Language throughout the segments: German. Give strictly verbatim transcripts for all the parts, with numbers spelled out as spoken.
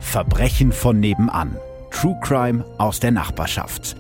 Verbrechen von nebenan. True Crime aus der Nachbarschaft.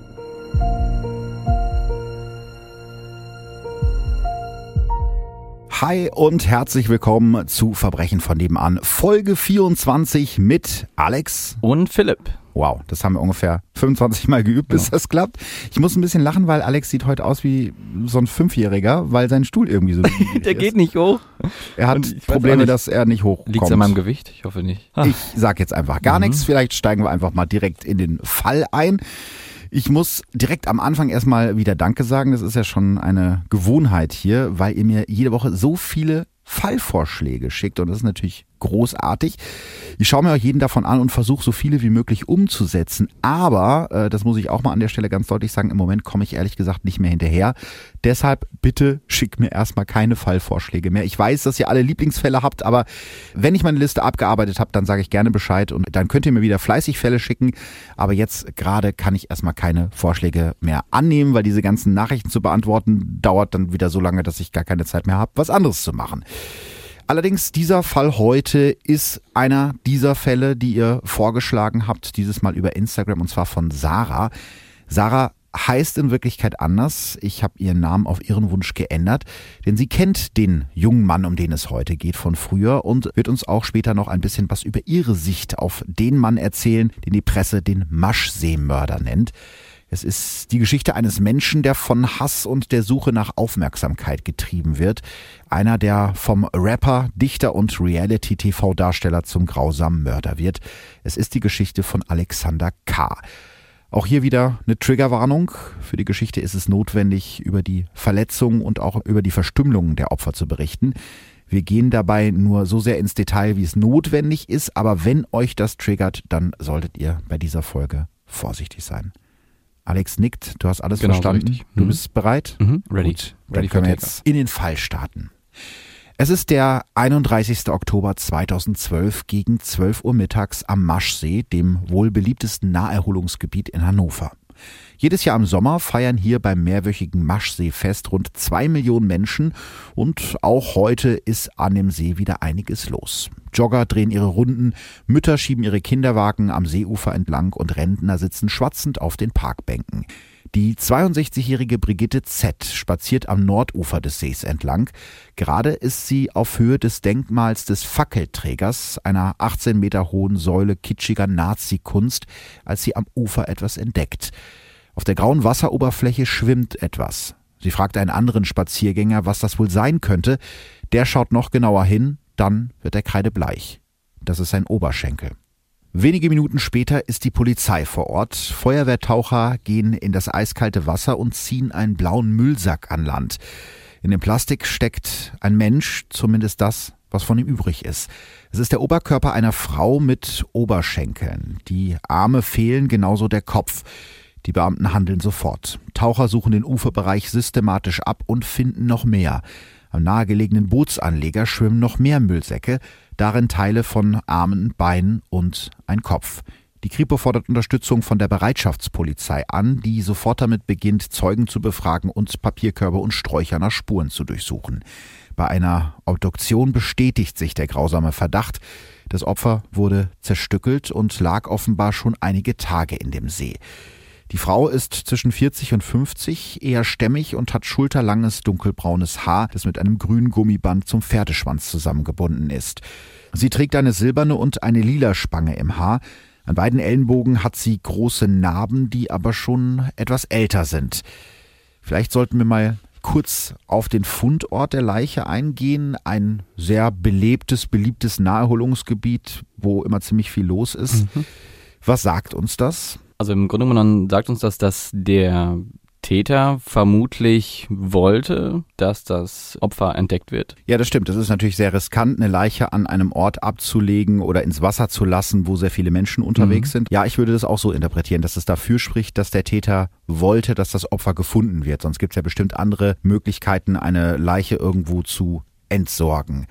Hi und herzlich willkommen zu Verbrechen von nebenan. Folge vierundzwanzig mit Alex und Philipp. Wow, das haben wir ungefähr fünfundzwanzig Mal geübt, bis ja. das klappt. Ich muss ein bisschen lachen, weil Alex sieht heute aus wie so ein Fünfjähriger, weil sein Stuhl irgendwie so Der geht nicht hoch. Er hat Probleme, dass er nicht hochkommt. Liegt es an meinem Gewicht? Ich hoffe nicht. Ach. Ich sag jetzt einfach gar mhm. nichts. Vielleicht steigen wir einfach mal direkt in den Fall ein. Ich muss direkt am Anfang erstmal wieder Danke sagen. Das ist ja schon eine Gewohnheit hier, weil ihr mir jede Woche so viele Fallvorschläge schickt und das ist natürlich großartig. Ich schaue mir auch jeden davon an und versuche so viele wie möglich umzusetzen, aber, äh, das muss ich auch mal an der Stelle ganz deutlich sagen, im Moment komme ich ehrlich gesagt nicht mehr hinterher. Deshalb bitte schickt mir erstmal keine Fallvorschläge mehr. Ich weiß, dass ihr alle Lieblingsfälle habt, aber wenn ich meine Liste abgearbeitet habe, dann sage ich gerne Bescheid und dann könnt ihr mir wieder fleißig Fälle schicken, aber jetzt gerade kann ich erstmal keine Vorschläge mehr annehmen, weil diese ganzen Nachrichten zu beantworten dauert dann wieder so lange, dass ich gar keine Zeit mehr habe, was anderes zu machen. Allerdings, dieser Fall heute ist einer dieser Fälle, die ihr vorgeschlagen habt, dieses Mal über Instagram und zwar von Sarah. Sarah heißt in Wirklichkeit anders. Ich habe ihren Namen auf ihren Wunsch geändert, denn sie kennt den jungen Mann, um den es heute geht, von früher und wird uns auch später noch ein bisschen was über ihre Sicht auf den Mann erzählen, den die Presse den Maschsee-Mörder nennt. Es ist die Geschichte eines Menschen, der von Hass und der Suche nach Aufmerksamkeit getrieben wird. Einer, der vom Rapper, Dichter und Reality-T V-Darsteller zum grausamen Mörder wird. Es ist die Geschichte von Alexander K. Auch hier wieder eine Triggerwarnung. Für die Geschichte ist es notwendig, über die Verletzungen und auch über die Verstümmelungen der Opfer zu berichten. Wir gehen dabei nur so sehr ins Detail, wie es notwendig ist. Aber wenn euch das triggert, dann solltet ihr bei dieser Folge vorsichtig sein. Alex nickt, du hast alles genau verstanden. So du mhm. bist bereit? Mhm. Ready. Gut, dann Ready können wir jetzt in den Fall starten. Es ist der einunddreißigster Oktober zweitausendzwölf gegen zwölf Uhr mittags am Maschsee, dem wohl beliebtesten Naherholungsgebiet in Hannover. Jedes Jahr im Sommer feiern hier beim mehrwöchigen Maschseefest rund zwei Millionen Menschen und auch heute ist an dem See wieder einiges los. Jogger drehen ihre Runden, Mütter schieben ihre Kinderwagen am Seeufer entlang und Rentner sitzen schwatzend auf den Parkbänken. Die zweiundsechzigjährige Brigitte Z. spaziert am Nordufer des Sees entlang. Gerade ist sie auf Höhe des Denkmals des Fackelträgers, einer achtzehn Meter hohen Säule kitschiger Nazi-Kunst, als sie am Ufer etwas entdeckt. Auf der grauen Wasseroberfläche schwimmt etwas. Sie fragt einen anderen Spaziergänger, was das wohl sein könnte. Der schaut noch genauer hin, dann wird er kreidebleich. Das ist sein Oberschenkel. Wenige Minuten später ist die Polizei vor Ort. Feuerwehrtaucher gehen in das eiskalte Wasser und ziehen einen blauen Müllsack an Land. In dem Plastik steckt ein Mensch, zumindest das, was von ihm übrig ist. Es ist der Oberkörper einer Frau mit Oberschenkeln. Die Arme fehlen, genauso der Kopf. Die Beamten handeln sofort. Taucher suchen den Uferbereich systematisch ab und finden noch mehr. Am nahegelegenen Bootsanleger schwimmen noch mehr Müllsäcke, darin Teile von Armen, Beinen und ein Kopf. Die Kripo fordert Unterstützung von der Bereitschaftspolizei an, die sofort damit beginnt, Zeugen zu befragen und Papierkörbe und Sträucher nach Spuren zu durchsuchen. Bei einer Obduktion bestätigt sich der grausame Verdacht. Das Opfer wurde zerstückelt und lag offenbar schon einige Tage in dem See. Die Frau ist zwischen vierzig und fünfzig, eher stämmig und hat schulterlanges dunkelbraunes Haar, das mit einem grünen Gummiband zum Pferdeschwanz zusammengebunden ist. Sie trägt eine silberne und eine lila Spange im Haar. An beiden Ellenbogen hat sie große Narben, die aber schon etwas älter sind. Vielleicht sollten wir mal kurz auf den Fundort der Leiche eingehen. Ein sehr belebtes, beliebtes Naherholungsgebiet, wo immer ziemlich viel los ist. Mhm. Was sagt uns das? Also im Grunde genommen sagt uns das, dass der Täter vermutlich wollte, dass das Opfer entdeckt wird. Ja, das stimmt. Das ist natürlich sehr riskant, eine Leiche an einem Ort abzulegen oder ins Wasser zu lassen, wo sehr viele Menschen unterwegs mhm. sind. Ja, ich würde das auch so interpretieren, dass es dafür spricht, dass der Täter wollte, dass das Opfer gefunden wird. Sonst gibt es ja bestimmt andere Möglichkeiten, eine Leiche irgendwo zu entsorgen.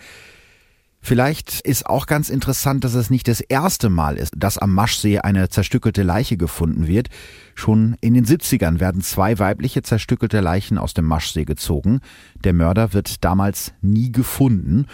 Vielleicht ist auch ganz interessant, dass es nicht das erste Mal ist, dass am Maschsee eine zerstückelte Leiche gefunden wird. Schon in den siebzigern werden zwei weibliche zerstückelte Leichen aus dem Maschsee gezogen. Der Mörder wird damals nie gefunden.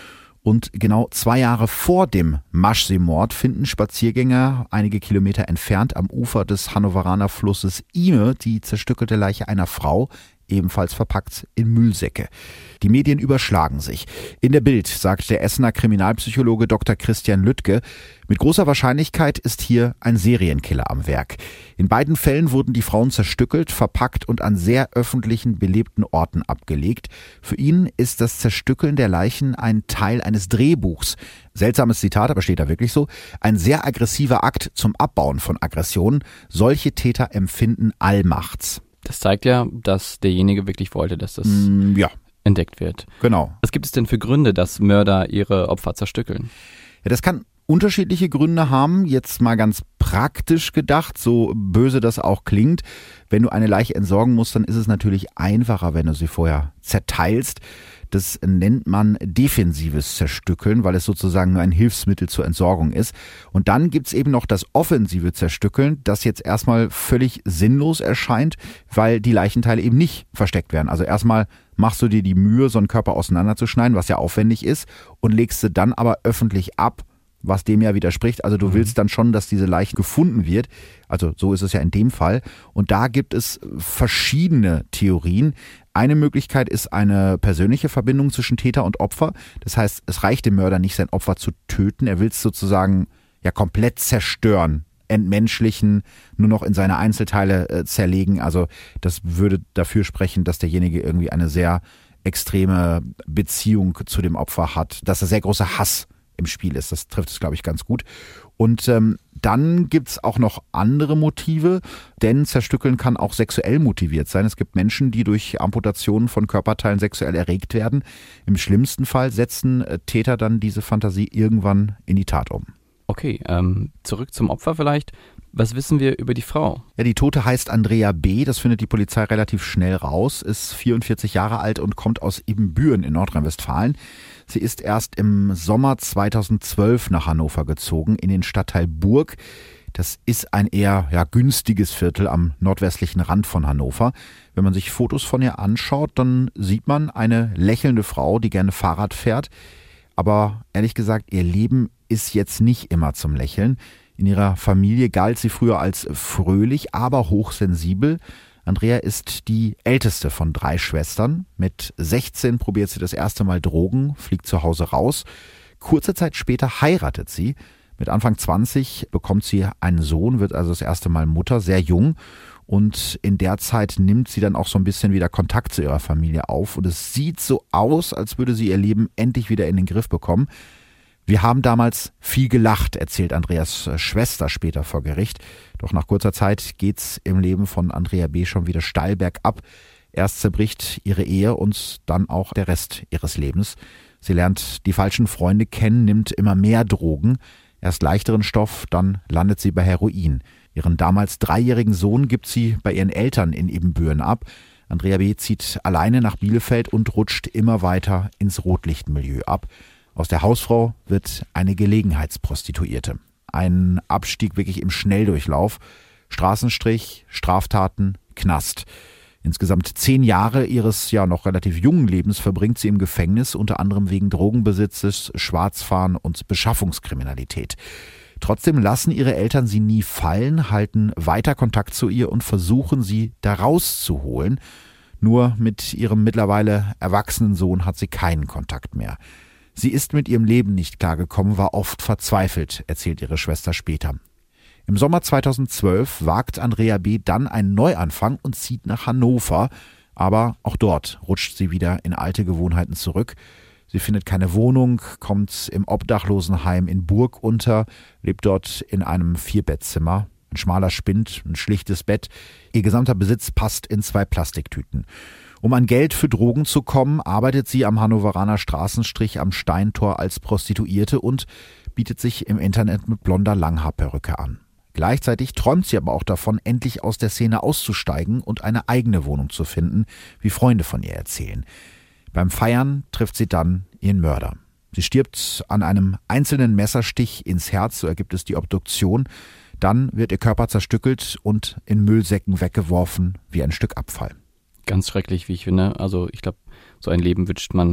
Und genau zwei Jahre vor dem Maschsee-Mord finden Spaziergänger einige Kilometer entfernt am Ufer des Hannoveraner Flusses Ihme die zerstückelte Leiche einer Frau, ebenfalls verpackt in Müllsäcke. Die Medien überschlagen sich. In der Bild sagt der Essener Kriminalpsychologe Doktor Christian Lüttke, mit großer Wahrscheinlichkeit ist hier ein Serienkiller am Werk. In beiden Fällen wurden die Frauen zerstückelt, verpackt und an sehr öffentlichen, belebten Orten abgelegt. Für ihn ist das Zerstückeln der Leichen ein Teil eines Drehbuchs. Seltsames Zitat, aber steht da wirklich so. Ein sehr aggressiver Akt zum Abbauen von Aggressionen. Solche Täter empfinden Allmachts. Das zeigt ja, dass derjenige wirklich wollte, dass das mm, ja. entdeckt wird. Genau. Was gibt es denn für Gründe, dass Mörder ihre Opfer zerstückeln? Ja, das kann unterschiedliche Gründe haben. Jetzt mal ganz praktisch gedacht, so böse das auch klingt. Wenn du eine Leiche entsorgen musst, dann ist es natürlich einfacher, wenn du sie vorher zerteilst. Das nennt man defensives Zerstückeln, weil es sozusagen nur ein Hilfsmittel zur Entsorgung ist. Und dann gibt's eben noch das offensive Zerstückeln, das jetzt erstmal völlig sinnlos erscheint, weil die Leichenteile eben nicht versteckt werden. Also erstmal machst du dir die Mühe, so einen Körper auseinanderzuschneiden, was ja aufwendig ist, und legst sie dann aber öffentlich ab, was dem ja widerspricht. Also du willst dann schon, dass diese Leiche gefunden wird. Also so ist es ja in dem Fall. Und da gibt es verschiedene Theorien. Eine Möglichkeit ist eine persönliche Verbindung zwischen Täter und Opfer. Das heißt, es reicht dem Mörder nicht, sein Opfer zu töten. Er will es sozusagen ja komplett zerstören, entmenschlichen, nur noch in seine Einzelteile äh, zerlegen. Also das würde dafür sprechen, dass derjenige irgendwie eine sehr extreme Beziehung zu dem Opfer hat, dass er sehr großer Hass im Spiel ist. Das trifft es, glaube ich, ganz gut. Und ähm, dann gibt's auch noch andere Motive, denn Zerstückeln kann auch sexuell motiviert sein. Es gibt Menschen, die durch Amputationen von Körperteilen sexuell erregt werden. Im schlimmsten Fall setzen äh, Täter dann diese Fantasie irgendwann in die Tat um. Okay, ähm, zurück zum Opfer vielleicht. Was wissen wir über die Frau? Ja, die Tote heißt Andrea B., das findet die Polizei relativ schnell raus, ist vierundvierzig Jahre alt und kommt aus Ibbenbüren in Nordrhein-Westfalen. Sie ist erst im Sommer zweitausendzwölf nach Hannover gezogen, in den Stadtteil Burg. Das ist ein eher ja, günstiges Viertel am nordwestlichen Rand von Hannover. Wenn man sich Fotos von ihr anschaut, dann sieht man eine lächelnde Frau, die gerne Fahrrad fährt. Aber ehrlich gesagt, ihr Leben ist jetzt nicht immer zum Lächeln. In ihrer Familie galt sie früher als fröhlich, aber hochsensibel. Andrea ist die älteste von drei Schwestern. Mit sechzehn probiert sie das erste Mal Drogen, fliegt zu Hause raus. Kurze Zeit später heiratet sie. Mit Anfang zwanzig bekommt sie einen Sohn, wird also das erste Mal Mutter, sehr jung. Und in der Zeit nimmt sie dann auch so ein bisschen wieder Kontakt zu ihrer Familie auf. Und es sieht so aus, als würde sie ihr Leben endlich wieder in den Griff bekommen. Wir haben damals viel gelacht, erzählt Andreas Schwester später vor Gericht. Doch nach kurzer Zeit geht's im Leben von Andrea B. schon wieder steil bergab. Erst zerbricht ihre Ehe und dann auch der Rest ihres Lebens. Sie lernt die falschen Freunde kennen, nimmt immer mehr Drogen. Erst leichteren Stoff, dann landet sie bei Heroin. Ihren damals dreijährigen Sohn gibt sie bei ihren Eltern in Ibbenbüren ab. Andrea B. zieht alleine nach Bielefeld und rutscht immer weiter ins Rotlichtmilieu ab. Aus der Hausfrau wird eine Gelegenheitsprostituierte. Ein Abstieg wirklich im Schnelldurchlauf. Straßenstrich, Straftaten, Knast. Insgesamt zehn Jahre ihres ja noch relativ jungen Lebens verbringt sie im Gefängnis, unter anderem wegen Drogenbesitzes, Schwarzfahren und Beschaffungskriminalität. Trotzdem lassen ihre Eltern sie nie fallen, halten weiter Kontakt zu ihr und versuchen sie da rauszuholen. Nur mit ihrem mittlerweile erwachsenen Sohn hat sie keinen Kontakt mehr. Sie ist mit ihrem Leben nicht klargekommen, war oft verzweifelt, erzählt ihre Schwester später. Im Sommer zweitausendzwölf wagt Andrea B. dann einen Neuanfang und zieht nach Hannover. Aber auch dort rutscht sie wieder in alte Gewohnheiten zurück. Sie findet keine Wohnung, kommt im Obdachlosenheim in Burg unter, lebt dort in einem Vierbettzimmer. Ein schmaler Spind, ein schlichtes Bett. Ihr gesamter Besitz passt in zwei Plastiktüten. Um an Geld für Drogen zu kommen, arbeitet sie am Hannoveraner Straßenstrich am Steintor als Prostituierte und bietet sich im Internet mit blonder Langhaarperücke an. Gleichzeitig träumt sie aber auch davon, endlich aus der Szene auszusteigen und eine eigene Wohnung zu finden, wie Freunde von ihr erzählen. Beim Feiern trifft sie dann ihren Mörder. Sie stirbt an einem einzelnen Messerstich ins Herz, so ergibt es die Obduktion. Dann wird ihr Körper zerstückelt und in Müllsäcken weggeworfen wie ein Stück Abfall. Ganz schrecklich, wie ich finde. Also ich glaube, so ein Leben wünscht man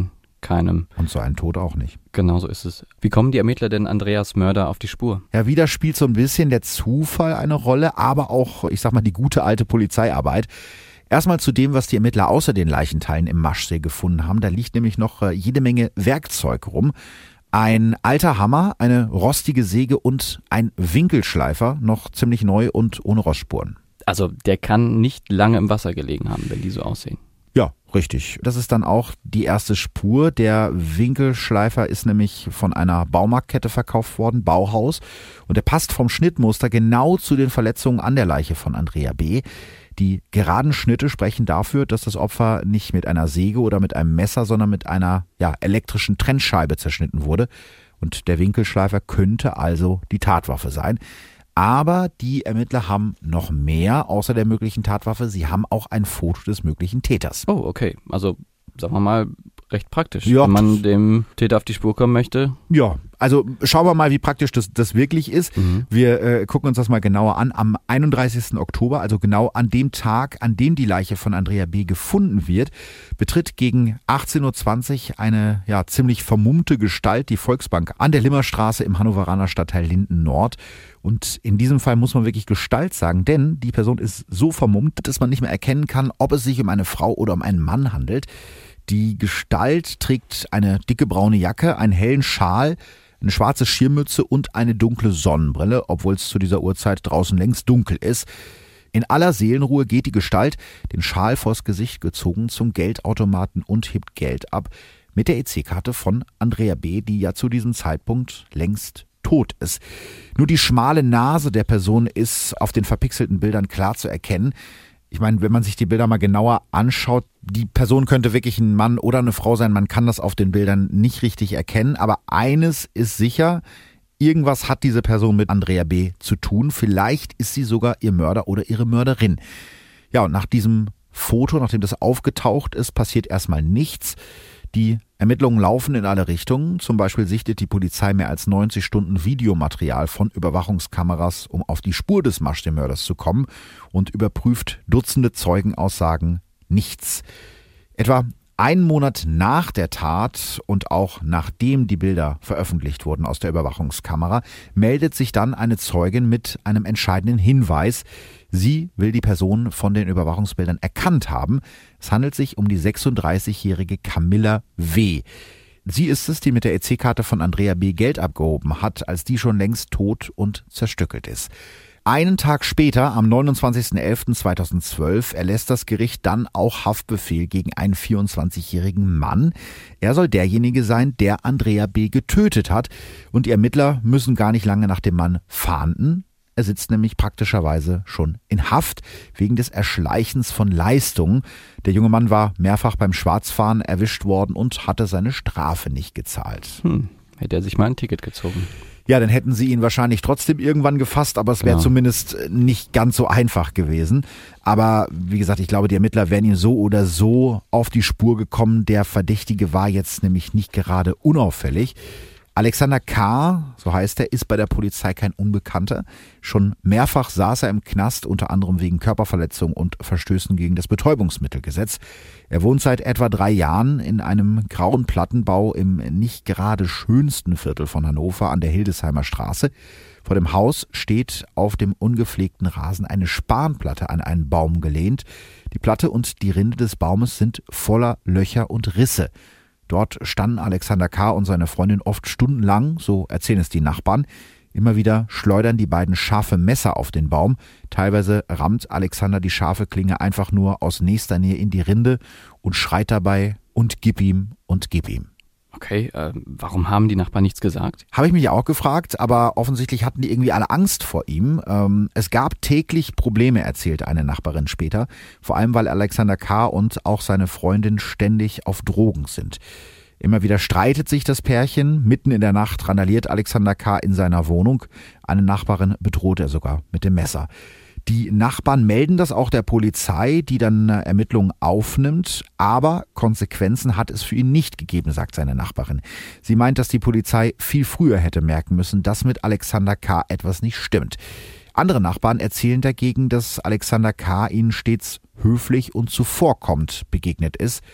keinem. Und so ein Tod auch nicht. Genau so ist es. Wie kommen die Ermittler denn Andreas Mörder auf die Spur? Ja, wieder spielt so ein bisschen der Zufall eine Rolle, aber auch, ich sag mal, die gute alte Polizeiarbeit. Erstmal zu dem, was die Ermittler außer den Leichenteilen im Maschsee gefunden haben. Da liegt nämlich noch jede Menge Werkzeug rum. Ein alter Hammer, eine rostige Säge und ein Winkelschleifer, noch ziemlich neu und ohne Rostspuren. Also der kann nicht lange im Wasser gelegen haben, wenn die so aussehen. Ja, richtig. Das ist dann auch die erste Spur. Der Winkelschleifer ist nämlich von einer Baumarktkette verkauft worden, Bauhaus. Und der passt vom Schnittmuster genau zu den Verletzungen an der Leiche von Andrea B. Die geraden Schnitte sprechen dafür, dass das Opfer nicht mit einer Säge oder mit einem Messer, sondern mit einer ja, elektrischen Trennscheibe zerschnitten wurde. Und der Winkelschleifer könnte also die Tatwaffe sein. Aber die Ermittler haben noch mehr außer der möglichen Tatwaffe. Sie haben auch ein Foto des möglichen Täters. Oh, okay. Also, sagen wir mal, recht praktisch, ja. wenn man dem Täter auf die Spur kommen möchte. Ja, also schauen wir mal, wie praktisch das, das wirklich ist. Mhm. Wir äh, gucken uns das mal genauer an. Am einunddreißigsten Oktober, also genau an dem Tag, an dem die Leiche von Andrea B. gefunden wird, betritt gegen achtzehn Uhr zwanzig eine ja ziemlich vermummte Gestalt die Volksbank an der Limmerstraße im Hannoveraner Stadtteil Linden Nord. Und in diesem Fall muss man wirklich Gestalt sagen, denn die Person ist so vermummt, dass man nicht mehr erkennen kann, ob es sich um eine Frau oder um einen Mann handelt. Die Gestalt trägt eine dicke braune Jacke, einen hellen Schal, eine schwarze Schirmmütze und eine dunkle Sonnenbrille, obwohl es zu dieser Uhrzeit draußen längst dunkel ist. In aller Seelenruhe geht die Gestalt, den Schal vors Gesicht gezogen, zum Geldautomaten und hebt Geld ab mit der E C-Karte von Andrea B., die ja zu diesem Zeitpunkt längst tot ist. Nur die schmale Nase der Person ist auf den verpixelten Bildern klar zu erkennen. Ich meine, wenn man sich die Bilder mal genauer anschaut, die Person könnte wirklich ein Mann oder eine Frau sein. Man kann das auf den Bildern nicht richtig erkennen. Aber eines ist sicher, irgendwas hat diese Person mit Andrea B. zu tun. Vielleicht ist sie sogar ihr Mörder oder ihre Mörderin. Ja, und nach diesem Foto, nachdem das aufgetaucht ist, passiert erstmal nichts. Die Ermittlungen laufen in alle Richtungen. Zum Beispiel sichtet die Polizei mehr als neunzig Stunden Videomaterial von Überwachungskameras, um auf die Spur des Maschsee-Mörders zu kommen, und überprüft Dutzende Zeugenaussagen. Nichts. Etwa einen Monat nach der Tat und auch nachdem die Bilder veröffentlicht wurden aus der Überwachungskamera, meldet sich dann eine Zeugin mit einem entscheidenden Hinweis. Sie will die Person von den Überwachungsbildern erkannt haben. Es handelt sich um die sechsunddreißigjährige Camilla W. Sie ist es, die mit der E C-Karte von Andrea B. Geld abgehoben hat, als die schon längst tot und zerstückelt ist. Einen Tag später, am neunundzwanzigsten elften zweitausendzwölf, erlässt das Gericht dann auch Haftbefehl gegen einen vierundzwanzigjährigen Mann. Er soll derjenige sein, der Andrea B. getötet hat. Und die Ermittler müssen gar nicht lange nach dem Mann fahnden. Er sitzt nämlich praktischerweise schon in Haft wegen des Erschleichens von Leistungen. Der junge Mann war mehrfach beim Schwarzfahren erwischt worden und hatte seine Strafe nicht gezahlt. Hm, hätte er sich mal ein Ticket gezogen. Ja, dann hätten sie ihn wahrscheinlich trotzdem irgendwann gefasst, aber es wäre Genau. zumindest nicht ganz so einfach gewesen. Aber wie gesagt, ich glaube, die Ermittler wären ihm so oder so auf die Spur gekommen. Der Verdächtige war jetzt nämlich nicht gerade unauffällig. Alexander K., so heißt er, ist bei der Polizei kein Unbekannter. Schon mehrfach saß er im Knast, unter anderem wegen Körperverletzung und Verstößen gegen das Betäubungsmittelgesetz. Er wohnt seit etwa drei Jahren in einem grauen Plattenbau im nicht gerade schönsten Viertel von Hannover an der Hildesheimer Straße. Vor dem Haus steht auf dem ungepflegten Rasen eine Spanplatte an einen Baum gelehnt. Die Platte und die Rinde des Baumes sind voller Löcher und Risse. Dort standen Alexander K. und seine Freundin oft stundenlang, so erzählen es die Nachbarn. Immer wieder schleudern die beiden scharfe Messer auf den Baum. Teilweise rammt Alexander die scharfe Klinge einfach nur aus nächster Nähe in die Rinde und schreit dabei: und gib ihm und gib ihm. Okay, äh, warum haben die Nachbarn nichts gesagt? Habe ich mich auch gefragt, aber offensichtlich hatten die irgendwie alle Angst vor ihm. Ähm, es gab täglich Probleme, erzählte eine Nachbarin später. Vor allem, weil Alexander K. und auch seine Freundin ständig auf Drogen sind. Immer wieder streitet sich das Pärchen. Mitten in der Nacht randaliert Alexander K. in seiner Wohnung. Eine Nachbarin bedroht er sogar mit dem Messer. Die Nachbarn melden das auch der Polizei, die dann Ermittlungen aufnimmt. Aber Konsequenzen hat es für ihn nicht gegeben, sagt seine Nachbarin. Sie meint, dass die Polizei viel früher hätte merken müssen, dass mit Alexander K. etwas nicht stimmt. Andere Nachbarn erzählen dagegen, dass Alexander K. ihnen stets höflich und zuvorkommend begegnet ist.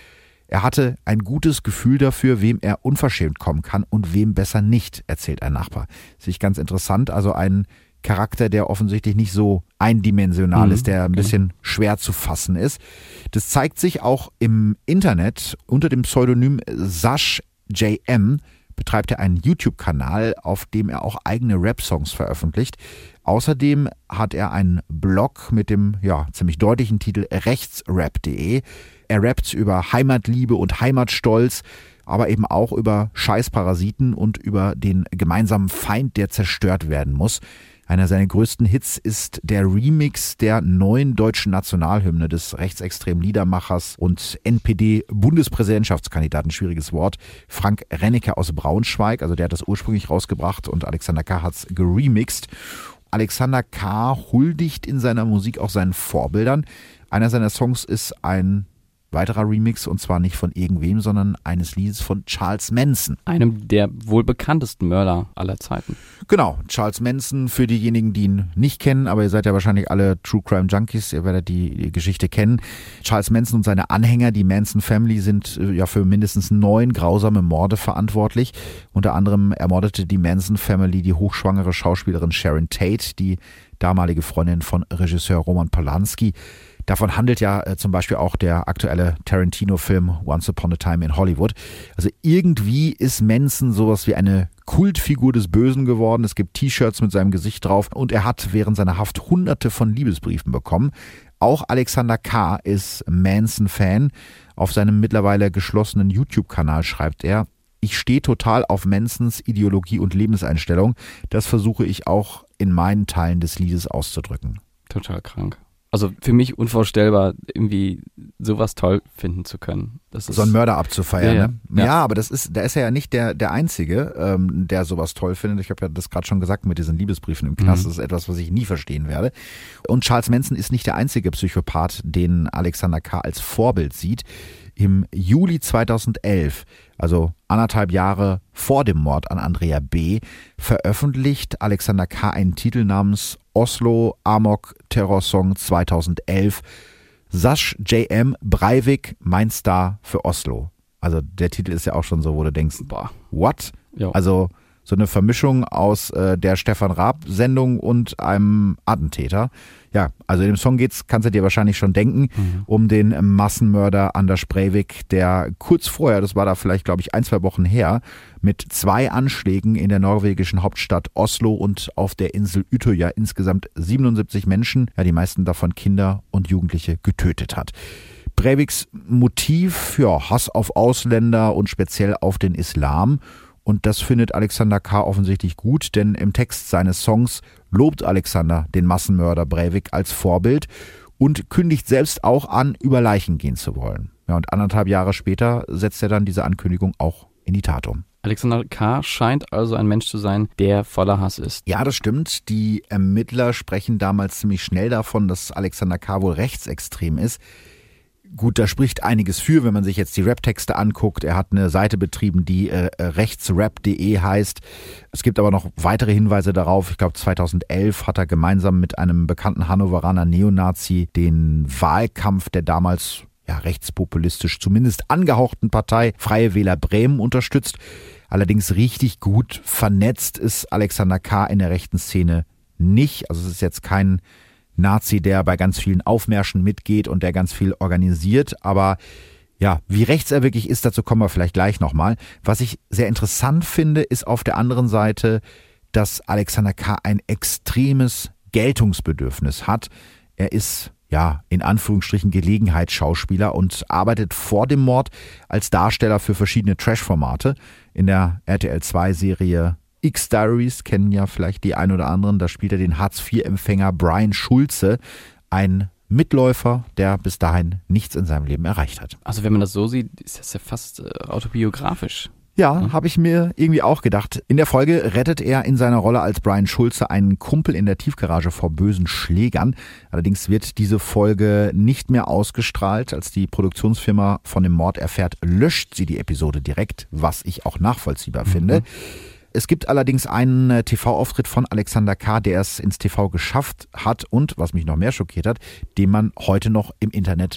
Er hatte ein gutes Gefühl dafür, wem er unverschämt kommen kann und wem besser nicht, erzählt ein Nachbar. Das ist ganz interessant, also ein Charakter, der offensichtlich nicht so eindimensional mhm, ist, der ein bisschen genau. schwer zu fassen ist. Das zeigt sich auch im Internet unter dem Pseudonym Sash J M. Betreibt er einen YouTube-Kanal, auf dem er auch eigene Rap-Songs veröffentlicht. Außerdem hat er einen Blog mit dem ja, ziemlich deutlichen Titel rechtsrap punkt de. Er rappt über Heimatliebe und Heimatstolz, aber eben auch über Scheißparasiten und über den gemeinsamen Feind, der zerstört werden muss. Einer seiner größten Hits ist der Remix der neuen deutschen Nationalhymne des rechtsextremen Liedermachers und N P D-Bundespräsidentschaftskandidaten, schwieriges Wort, Frank Rennecke aus Braunschweig. Also der hat das ursprünglich rausgebracht und Alexander K. hat es geremixed. Alexander K. huldigt in seiner Musik auch seinen Vorbildern. Einer seiner Songs ist ein weiterer Remix, und zwar nicht von irgendwem, sondern eines Liedes von Charles Manson. Einem der wohl bekanntesten Mörder aller Zeiten. Genau, Charles Manson, für diejenigen, die ihn nicht kennen, aber ihr seid ja wahrscheinlich alle True Crime Junkies, ihr werdet die, die Geschichte kennen. Charles Manson und seine Anhänger, die Manson Family, sind ja für mindestens neun grausame Morde verantwortlich. Unter anderem ermordete die Manson Family die hochschwangere Schauspielerin Sharon Tate, die damalige Freundin von Regisseur Roman Polanski. Davon handelt ja äh, zum Beispiel auch der aktuelle Tarantino-Film Once Upon a Time in Hollywood. Also irgendwie ist Manson sowas wie eine Kultfigur des Bösen geworden. Es gibt T-Shirts mit seinem Gesicht drauf und er hat während seiner Haft hunderte von Liebesbriefen bekommen. Auch Alexander K. ist Manson-Fan. Auf seinem mittlerweile geschlossenen YouTube-Kanal schreibt er: Ich stehe total auf Mansons Ideologie und Lebenseinstellung. Das versuche ich auch in meinen Teilen des Liedes auszudrücken. Total krank. Also für mich unvorstellbar, irgendwie sowas toll finden zu können. Das ist so einen Mörder abzufeiern, ja, ja. ne? Ja, ja, aber das ist, da ist er ja nicht der, der Einzige, ähm, der sowas toll findet. Ich habe ja das gerade schon gesagt mit diesen Liebesbriefen im Knast. Mhm. Das ist etwas, was ich nie verstehen werde. Und Charles Manson ist nicht der einzige Psychopath, den Alexander K. als Vorbild sieht. Im Juli zweitausendelf, also anderthalb Jahre vor dem Mord an Andrea B., veröffentlicht Alexander K. einen Titel namens Oslo Amok Terrorsong zweitausendelf. Sash J M Breivik, mein Star für Oslo. Also der Titel ist ja auch schon so, wo du denkst, boah, what? Jo. Also so eine Vermischung aus äh, der Stefan Raab-Sendung und einem Attentäter. Ja, also in dem Song geht's, kannst du dir wahrscheinlich schon denken, mhm. um den Massenmörder Anders Breivik, der kurz vorher, das war da vielleicht, glaube ich, ein, zwei Wochen her, mit zwei Anschlägen in der norwegischen Hauptstadt Oslo und auf der Insel Utøya insgesamt siebenundsiebzig Menschen, ja, die meisten davon Kinder und Jugendliche, getötet hat. Breiviks Motiv für Hass auf Ausländer und speziell auf den Islam. Und das findet Alexander K. offensichtlich gut, denn im Text seines Songs lobt Alexander den Massenmörder Breivik als Vorbild und kündigt selbst auch an, über Leichen gehen zu wollen. Ja, und anderthalb Jahre später setzt er dann diese Ankündigung auch in die Tat um. Alexander K. scheint also ein Mensch zu sein, der voller Hass ist. Ja, das stimmt. Die Ermittler sprechen damals ziemlich schnell davon, dass Alexander K. wohl rechtsextrem ist. Gut, da spricht einiges für, wenn man sich jetzt die Rap-Texte anguckt. Er hat eine Seite betrieben, die äh, rechtsrap punkt de heißt. Es gibt aber noch weitere Hinweise darauf. Ich glaube, zweitausendelf hat er gemeinsam mit einem bekannten Hannoveraner Neonazi den Wahlkampf der damals ja rechtspopulistisch zumindest angehauchten Partei Freie Wähler Bremen unterstützt. Allerdings richtig gut vernetzt ist Alexander K. in der rechten Szene nicht. Also es ist jetzt kein Nazi, der bei ganz vielen Aufmärschen mitgeht und der ganz viel organisiert. Aber ja, wie rechts er wirklich ist, dazu kommen wir vielleicht gleich nochmal. Was ich sehr interessant finde, ist auf der anderen Seite, dass Alexander K. ein extremes Geltungsbedürfnis hat. Er ist, ja, in Anführungsstrichen Gelegenheitsschauspieler und arbeitet vor dem Mord als Darsteller für verschiedene Trash-Formate. In der R T L zwei Serie X-Diaries kennen ja vielleicht die ein oder anderen. Da spielt er den Hartz vier Empfänger Brian Schulze, ein Mitläufer, der bis dahin nichts in seinem Leben erreicht hat. Also wenn man das so sieht, ist das ja fast äh, autobiografisch. Ja, mhm. habe ich mir irgendwie auch gedacht. In der Folge rettet er in seiner Rolle als Brian Schulze einen Kumpel in der Tiefgarage vor bösen Schlägern. Allerdings wird diese Folge nicht mehr ausgestrahlt. Als die Produktionsfirma von dem Mord erfährt, löscht sie die Episode direkt, was ich auch nachvollziehbar mhm. finde. Es gibt allerdings einen T V-Auftritt von Alexander K., der es ins T V geschafft hat und, was mich noch mehr schockiert hat, den man heute noch im Internet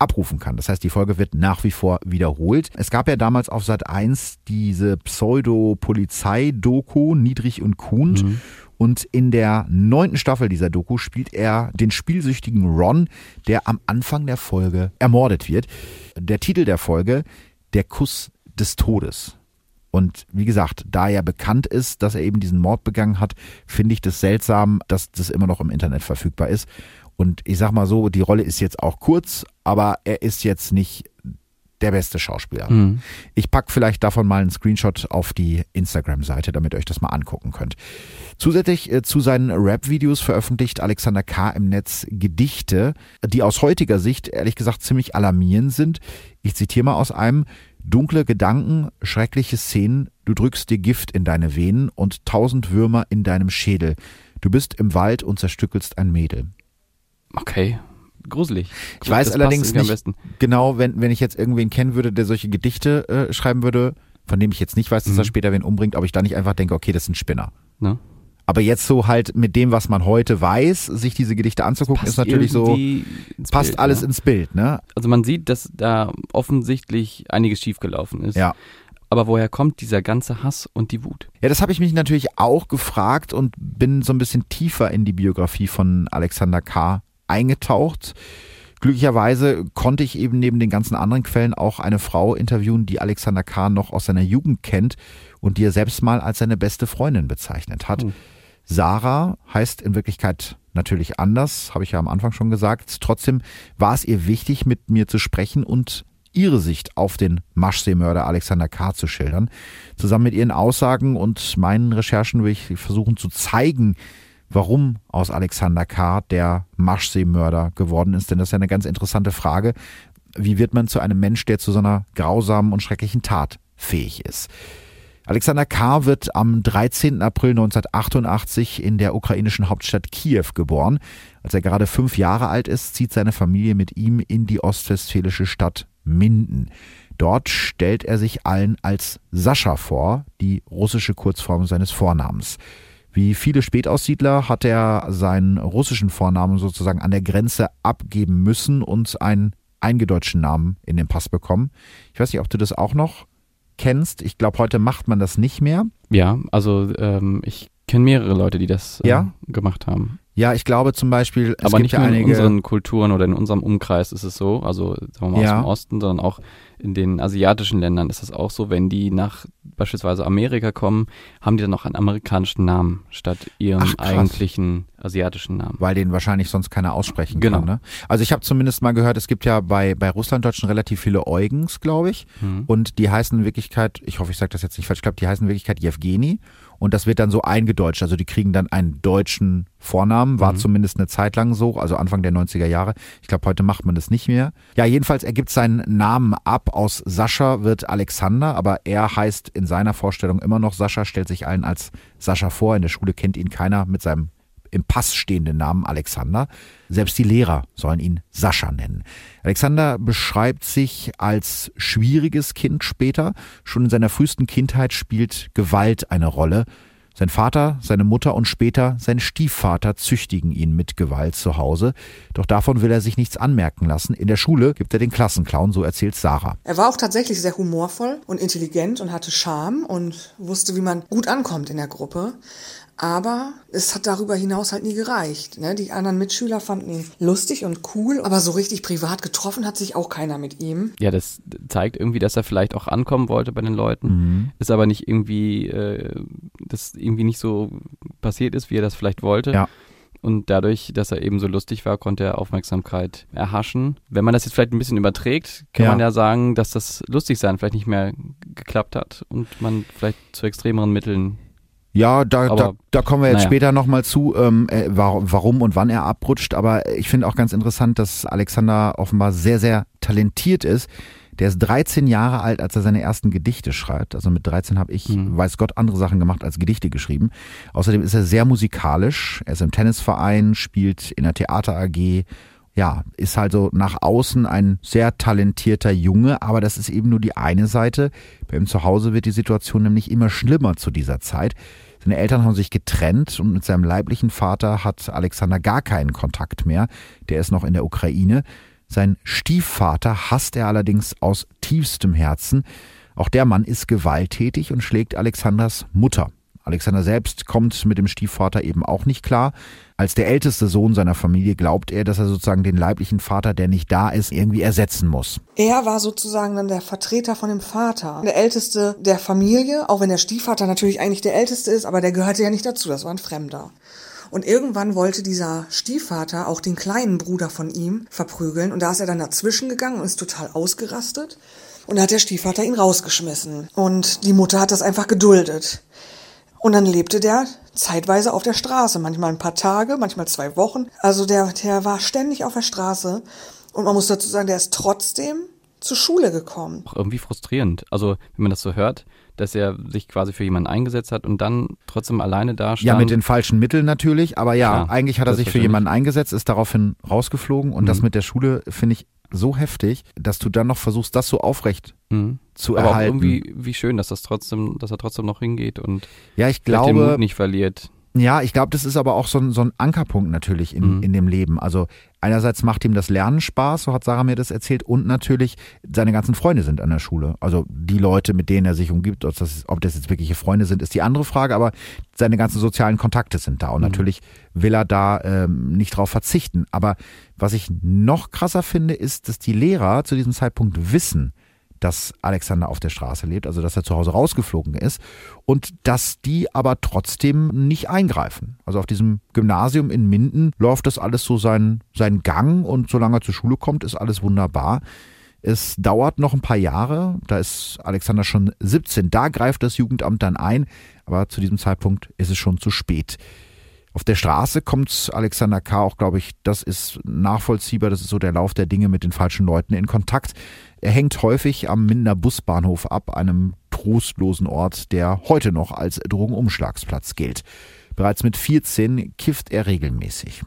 abrufen kann. Das heißt, die Folge wird nach wie vor wiederholt. Es gab ja damals auf Sat eins diese Pseudo-Polizei-Doku Niedrig und Kuhn. Mhm. Und in der neunten Staffel dieser Doku spielt er den spielsüchtigen Ron, der am Anfang der Folge ermordet wird. Der Titel der Folge, Der Kuss des Todes. Und wie gesagt, da ja bekannt ist, dass er eben diesen Mord begangen hat, finde ich das seltsam, dass das immer noch im Internet verfügbar ist. Und ich sag mal so, die Rolle ist jetzt auch kurz, aber er ist jetzt nicht der beste Schauspieler. Mhm. Ich packe vielleicht davon mal einen Screenshot auf die Instagram-Seite, damit ihr euch das mal angucken könnt. Zusätzlich äh, zu seinen Rap-Videos veröffentlicht Alexander K. im Netz Gedichte, die aus heutiger Sicht ehrlich gesagt ziemlich alarmierend sind. Ich zitiere mal aus einem: Dunkle Gedanken, schreckliche Szenen, du drückst dir Gift in deine Venen und tausend Würmer in deinem Schädel. Du bist im Wald und zerstückelst ein Mädel. Okay. Gruselig. Ich weiß das allerdings nicht genau, wenn, wenn ich jetzt irgendwen kennen würde, der solche Gedichte äh, schreiben würde, von dem ich jetzt nicht weiß, dass mhm. er später wen umbringt, ob ich da nicht einfach denke, okay, das ist ein Spinner. Ne? Aber jetzt so halt mit dem, was man heute weiß, sich diese Gedichte anzugucken, ist natürlich so, passt Bild, alles ja. ins Bild. Ne? Also man sieht, dass da offensichtlich einiges schiefgelaufen ist. Ja. Aber woher kommt dieser ganze Hass und die Wut? Ja, das habe ich mich natürlich auch gefragt und bin so ein bisschen tiefer in die Biografie von Alexander K. eingetaucht. Glücklicherweise konnte ich eben neben den ganzen anderen Quellen auch eine Frau interviewen, die Alexander K. noch aus seiner Jugend kennt und die er selbst mal als seine beste Freundin bezeichnet hat. Mhm. Sarah heißt in Wirklichkeit natürlich anders, habe ich ja am Anfang schon gesagt. Trotzdem war es ihr wichtig, mit mir zu sprechen und ihre Sicht auf den Maschsee-Mörder Alexander K. zu schildern. Zusammen mit ihren Aussagen und meinen Recherchen will ich versuchen zu zeigen, warum aus Alexander K. der Maschsee-Mörder geworden ist. Denn das ist ja eine ganz interessante Frage. Wie wird man zu einem Mensch, der zu so einer grausamen und schrecklichen Tat fähig ist? Alexander K. wird am dreizehnten April neunzehnhundertachtundachtzig in der ukrainischen Hauptstadt Kiew geboren. Als er gerade fünf Jahre alt ist, zieht seine Familie mit ihm in die ostwestfälische Stadt Minden. Dort stellt er sich allen als Sascha vor, die russische Kurzform seines Vornamens. Wie viele Spätaussiedler hat er seinen russischen Vornamen sozusagen an der Grenze abgeben müssen und einen eingedeutschten Namen in den Pass bekommen. Ich weiß nicht, ob du das auch noch kennst. Ich glaube, heute macht man das nicht mehr. Ja, also ähm, ich kenne mehrere Leute, die das äh, ja? gemacht haben. Ja, ich glaube zum Beispiel, es aber gibt nicht ja nur in einige, unseren Kulturen oder in unserem Umkreis ist es so, also sagen wir mal ja. aus dem Osten, sondern auch in den asiatischen Ländern ist es auch so, wenn die nach beispielsweise Amerika kommen, haben die dann noch einen amerikanischen Namen statt ihrem Ach, eigentlichen asiatischen Namen. Weil den wahrscheinlich sonst keiner aussprechen genau. kann. Ne? Also ich habe zumindest mal gehört, es gibt ja bei, bei Russlanddeutschen relativ viele Eugens, glaube ich. Mhm. Und die heißen in Wirklichkeit, ich hoffe, ich sage das jetzt nicht falsch, ich glaube, die heißen in Wirklichkeit Jewgeni. Und das wird dann so eingedeutscht. Also die kriegen dann einen deutschen Vornamen, war mhm. zumindest eine Zeit lang so, also Anfang der neunziger Jahre. Ich glaube, heute macht man das nicht mehr. Ja, jedenfalls, er gibt seinen Namen ab. Aus Sascha wird Alexander, aber er heißt in seiner Vorstellung immer noch Sascha, stellt sich allen als Sascha vor. In der Schule kennt ihn keiner mit seinem im Pass stehenden Namen Alexander. Selbst die Lehrer sollen ihn Sascha nennen. Alexander beschreibt sich als schwieriges Kind später. Schon in seiner frühesten Kindheit spielt Gewalt eine Rolle. Sein Vater, seine Mutter und später sein Stiefvater züchtigen ihn mit Gewalt zu Hause. Doch davon will er sich nichts anmerken lassen. In der Schule gibt er den Klassenclown, so erzählt Sarah. Er war auch tatsächlich sehr humorvoll und intelligent und hatte Charme und wusste, wie man gut ankommt in der Gruppe. Aber es hat darüber hinaus halt nie gereicht. Ne? Die anderen Mitschüler fanden ihn lustig und cool, aber so richtig privat getroffen hat sich auch keiner mit ihm. Ja, das zeigt irgendwie, dass er vielleicht auch ankommen wollte bei den Leuten. Mhm. Ist aber nicht irgendwie, äh, dass irgendwie nicht so passiert ist, wie er das vielleicht wollte. Ja. Und dadurch, dass er eben so lustig war, konnte er Aufmerksamkeit erhaschen. Wenn man das jetzt vielleicht ein bisschen überträgt, kann ja. man ja sagen, dass das Lustigsein vielleicht nicht mehr geklappt hat und man vielleicht zu extremeren Mitteln. Ja, da, aber, da, da kommen wir jetzt naja. später nochmal zu, ähm, äh, warum und wann er abrutscht. Aber ich finde auch ganz interessant, dass Alexander offenbar sehr, sehr talentiert ist. Der ist dreizehn Jahre alt, als er seine ersten Gedichte schreibt. Also mit dreizehn habe ich, mhm. weiß Gott, andere Sachen gemacht als Gedichte geschrieben. Außerdem ist er sehr musikalisch. Er ist im Tennisverein, spielt in der Theater-A G. Ja, ist halt so nach außen ein sehr talentierter Junge, aber das ist eben nur die eine Seite. Bei ihm zu Hause wird die Situation nämlich immer schlimmer zu dieser Zeit. Seine Eltern haben sich getrennt und mit seinem leiblichen Vater hat Alexander gar keinen Kontakt mehr. Der ist noch in der Ukraine. Sein Stiefvater hasst er allerdings aus tiefstem Herzen. Auch der Mann ist gewalttätig und schlägt Alexanders Mutter. Alexander selbst kommt mit dem Stiefvater eben auch nicht klar. Als der älteste Sohn seiner Familie glaubt er, dass er sozusagen den leiblichen Vater, der nicht da ist, irgendwie ersetzen muss. Er war sozusagen dann der Vertreter von dem Vater, der Älteste der Familie, auch wenn der Stiefvater natürlich eigentlich der Älteste ist, aber der gehörte ja nicht dazu, das war ein Fremder. Und irgendwann wollte dieser Stiefvater auch den kleinen Bruder von ihm verprügeln und da ist er dann dazwischen gegangen und ist total ausgerastet und da hat der Stiefvater ihn rausgeschmissen und die Mutter hat das einfach geduldet. Und dann lebte der zeitweise auf der Straße, manchmal ein paar Tage, manchmal zwei Wochen. Also der, der war ständig auf der Straße. Und man muss dazu sagen, der ist trotzdem zur Schule gekommen. Auch irgendwie frustrierend. Also wenn man das so hört, dass er sich quasi für jemanden eingesetzt hat und dann trotzdem alleine da stand. Ja, mit den falschen Mitteln natürlich. Aber ja, ja eigentlich hat er sich für jemanden eingesetzt, ist daraufhin rausgeflogen. Und mhm. das mit der Schule finde ich so heftig, dass du dann noch versuchst, das so aufrecht mhm. zu Aber erhalten. Aber irgendwie wie schön, dass das trotzdem, dass er trotzdem noch hingeht und ja, ich glaube, den Mut nicht verliert. Ja, ich glaube, das ist aber auch so ein, so ein Ankerpunkt natürlich in, mhm. in dem Leben. Also einerseits macht ihm das Lernen Spaß, so hat Sarah mir das erzählt, und natürlich seine ganzen Freunde sind an der Schule. Also die Leute, mit denen er sich umgibt, ob das, ob das jetzt wirkliche Freunde sind, ist die andere Frage, aber seine ganzen sozialen Kontakte sind da und mhm. natürlich will er da ähm, nicht drauf verzichten. Aber was ich noch krasser finde, ist, dass die Lehrer zu diesem Zeitpunkt wissen, dass Alexander auf der Straße lebt, also dass er zu Hause rausgeflogen ist und dass die aber trotzdem nicht eingreifen. Also auf diesem Gymnasium in Minden läuft das alles so seinen, seinen Gang und solange er zur Schule kommt, ist alles wunderbar. Es dauert noch ein paar Jahre, da ist Alexander schon siebzehn, da greift das Jugendamt dann ein, aber zu diesem Zeitpunkt ist es schon zu spät. Auf der Straße kommt Alexander K. auch, glaube ich, das ist nachvollziehbar, das ist so der Lauf der Dinge, mit den falschen Leuten in Kontakt. Er hängt häufig am Mindener Busbahnhof ab, einem trostlosen Ort, der heute noch als Drogenumschlagsplatz gilt. Bereits mit vierzehn kifft er regelmäßig.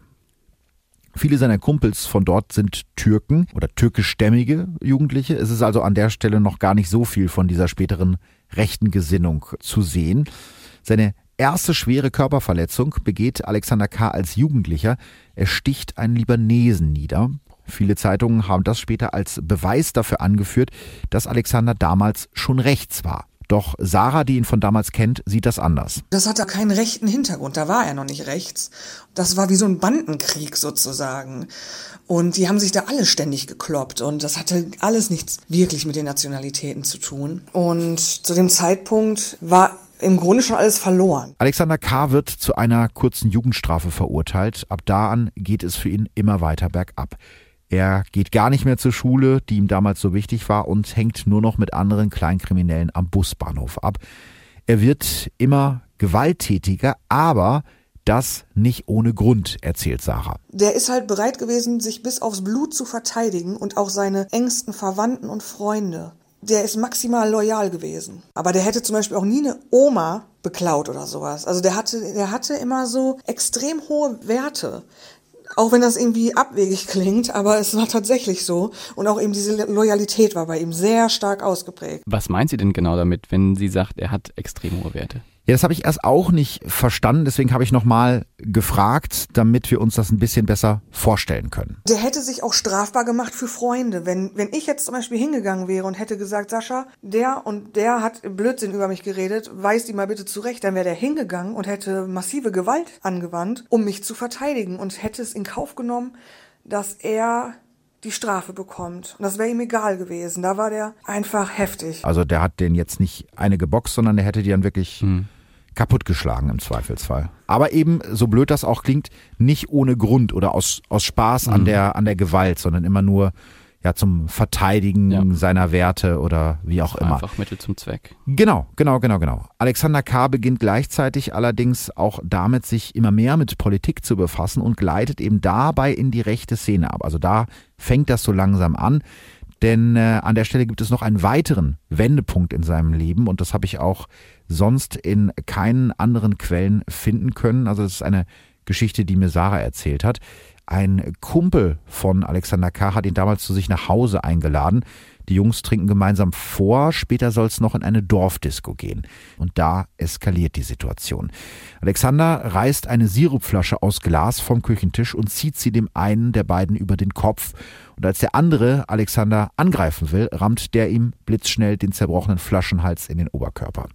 Viele seiner Kumpels von dort sind Türken oder türkischstämmige Jugendliche. Es ist also an der Stelle noch gar nicht so viel von dieser späteren rechten Gesinnung zu sehen. Seine erste schwere Körperverletzung begeht Alexander K. als Jugendlicher. Er sticht einen Libanesen nieder. Viele Zeitungen haben das später als Beweis dafür angeführt, dass Alexander damals schon rechts war. Doch Sarah, die ihn von damals kennt, sieht das anders. Das hatte keinen rechten Hintergrund, da war er noch nicht rechts. Das war wie so ein Bandenkrieg sozusagen. Und die haben sich da alle ständig gekloppt und das hatte alles nichts wirklich mit den Nationalitäten zu tun. Und zu dem Zeitpunkt war im Grunde schon alles verloren. Alexander K. wird zu einer kurzen Jugendstrafe verurteilt. Ab da an geht es für ihn immer weiter bergab. Er geht gar nicht mehr zur Schule, die ihm damals so wichtig war, und hängt nur noch mit anderen Kleinkriminellen am Busbahnhof ab. Er wird immer gewalttätiger, aber das nicht ohne Grund, erzählt Sarah. Der ist halt bereit gewesen, sich bis aufs Blut zu verteidigen und auch seine engsten Verwandten und Freunde. Der ist maximal loyal gewesen. Aber der hätte zum Beispiel auch nie eine Oma beklaut oder sowas. Also der hatte, der hatte immer so extrem hohe Werte. Auch wenn das irgendwie abwegig klingt, aber es war tatsächlich so. Und auch eben diese Loyalität war bei ihm sehr stark ausgeprägt. Was meint sie denn genau damit, wenn sie sagt, er hat extrem hohe Werte? Ja, das habe ich erst auch nicht verstanden, deswegen habe ich nochmal gefragt, damit wir uns das ein bisschen besser vorstellen können. Der hätte sich auch strafbar gemacht für Freunde. Wenn, wenn ich jetzt zum Beispiel hingegangen wäre und hätte gesagt, Sascha, der und der hat Blödsinn über mich geredet, weist ihn mal bitte zurecht, dann wäre der hingegangen und hätte massive Gewalt angewandt, um mich zu verteidigen und hätte es in Kauf genommen, dass er die Strafe bekommt. Und das wäre ihm egal gewesen. Da war der einfach heftig. Also der hat den jetzt nicht eine geboxt, sondern der hätte die dann wirklich hm. kaputtgeschlagen im Zweifelsfall. Aber eben, so blöd das auch klingt, nicht ohne Grund oder aus, aus Spaß hm. an der, an der Gewalt, sondern immer nur ja zum Verteidigen ja. seiner Werte oder wie auch immer. Einfach Mittel zum Zweck. Genau, genau, genau, genau. Alexander K. beginnt gleichzeitig allerdings auch damit, sich immer mehr mit Politik zu befassen und gleitet eben dabei in die rechte Szene ab. Also da fängt das so langsam an. Denn äh, an der Stelle gibt es noch einen weiteren Wendepunkt in seinem Leben und das habe ich auch sonst in keinen anderen Quellen finden können. Also das ist eine Geschichte, die mir Sarah erzählt hat. Ein Kumpel von Alexander K. hat ihn damals zu sich nach Hause eingeladen. Die Jungs trinken gemeinsam vor, später soll es noch in eine Dorfdisco gehen. Und da eskaliert die Situation. Alexander reißt eine Sirupflasche aus Glas vom Küchentisch und zieht sie dem einen der beiden über den Kopf. Und als der andere Alexander angreifen will, rammt der ihm blitzschnell den zerbrochenen Flaschenhals in den Oberkörper.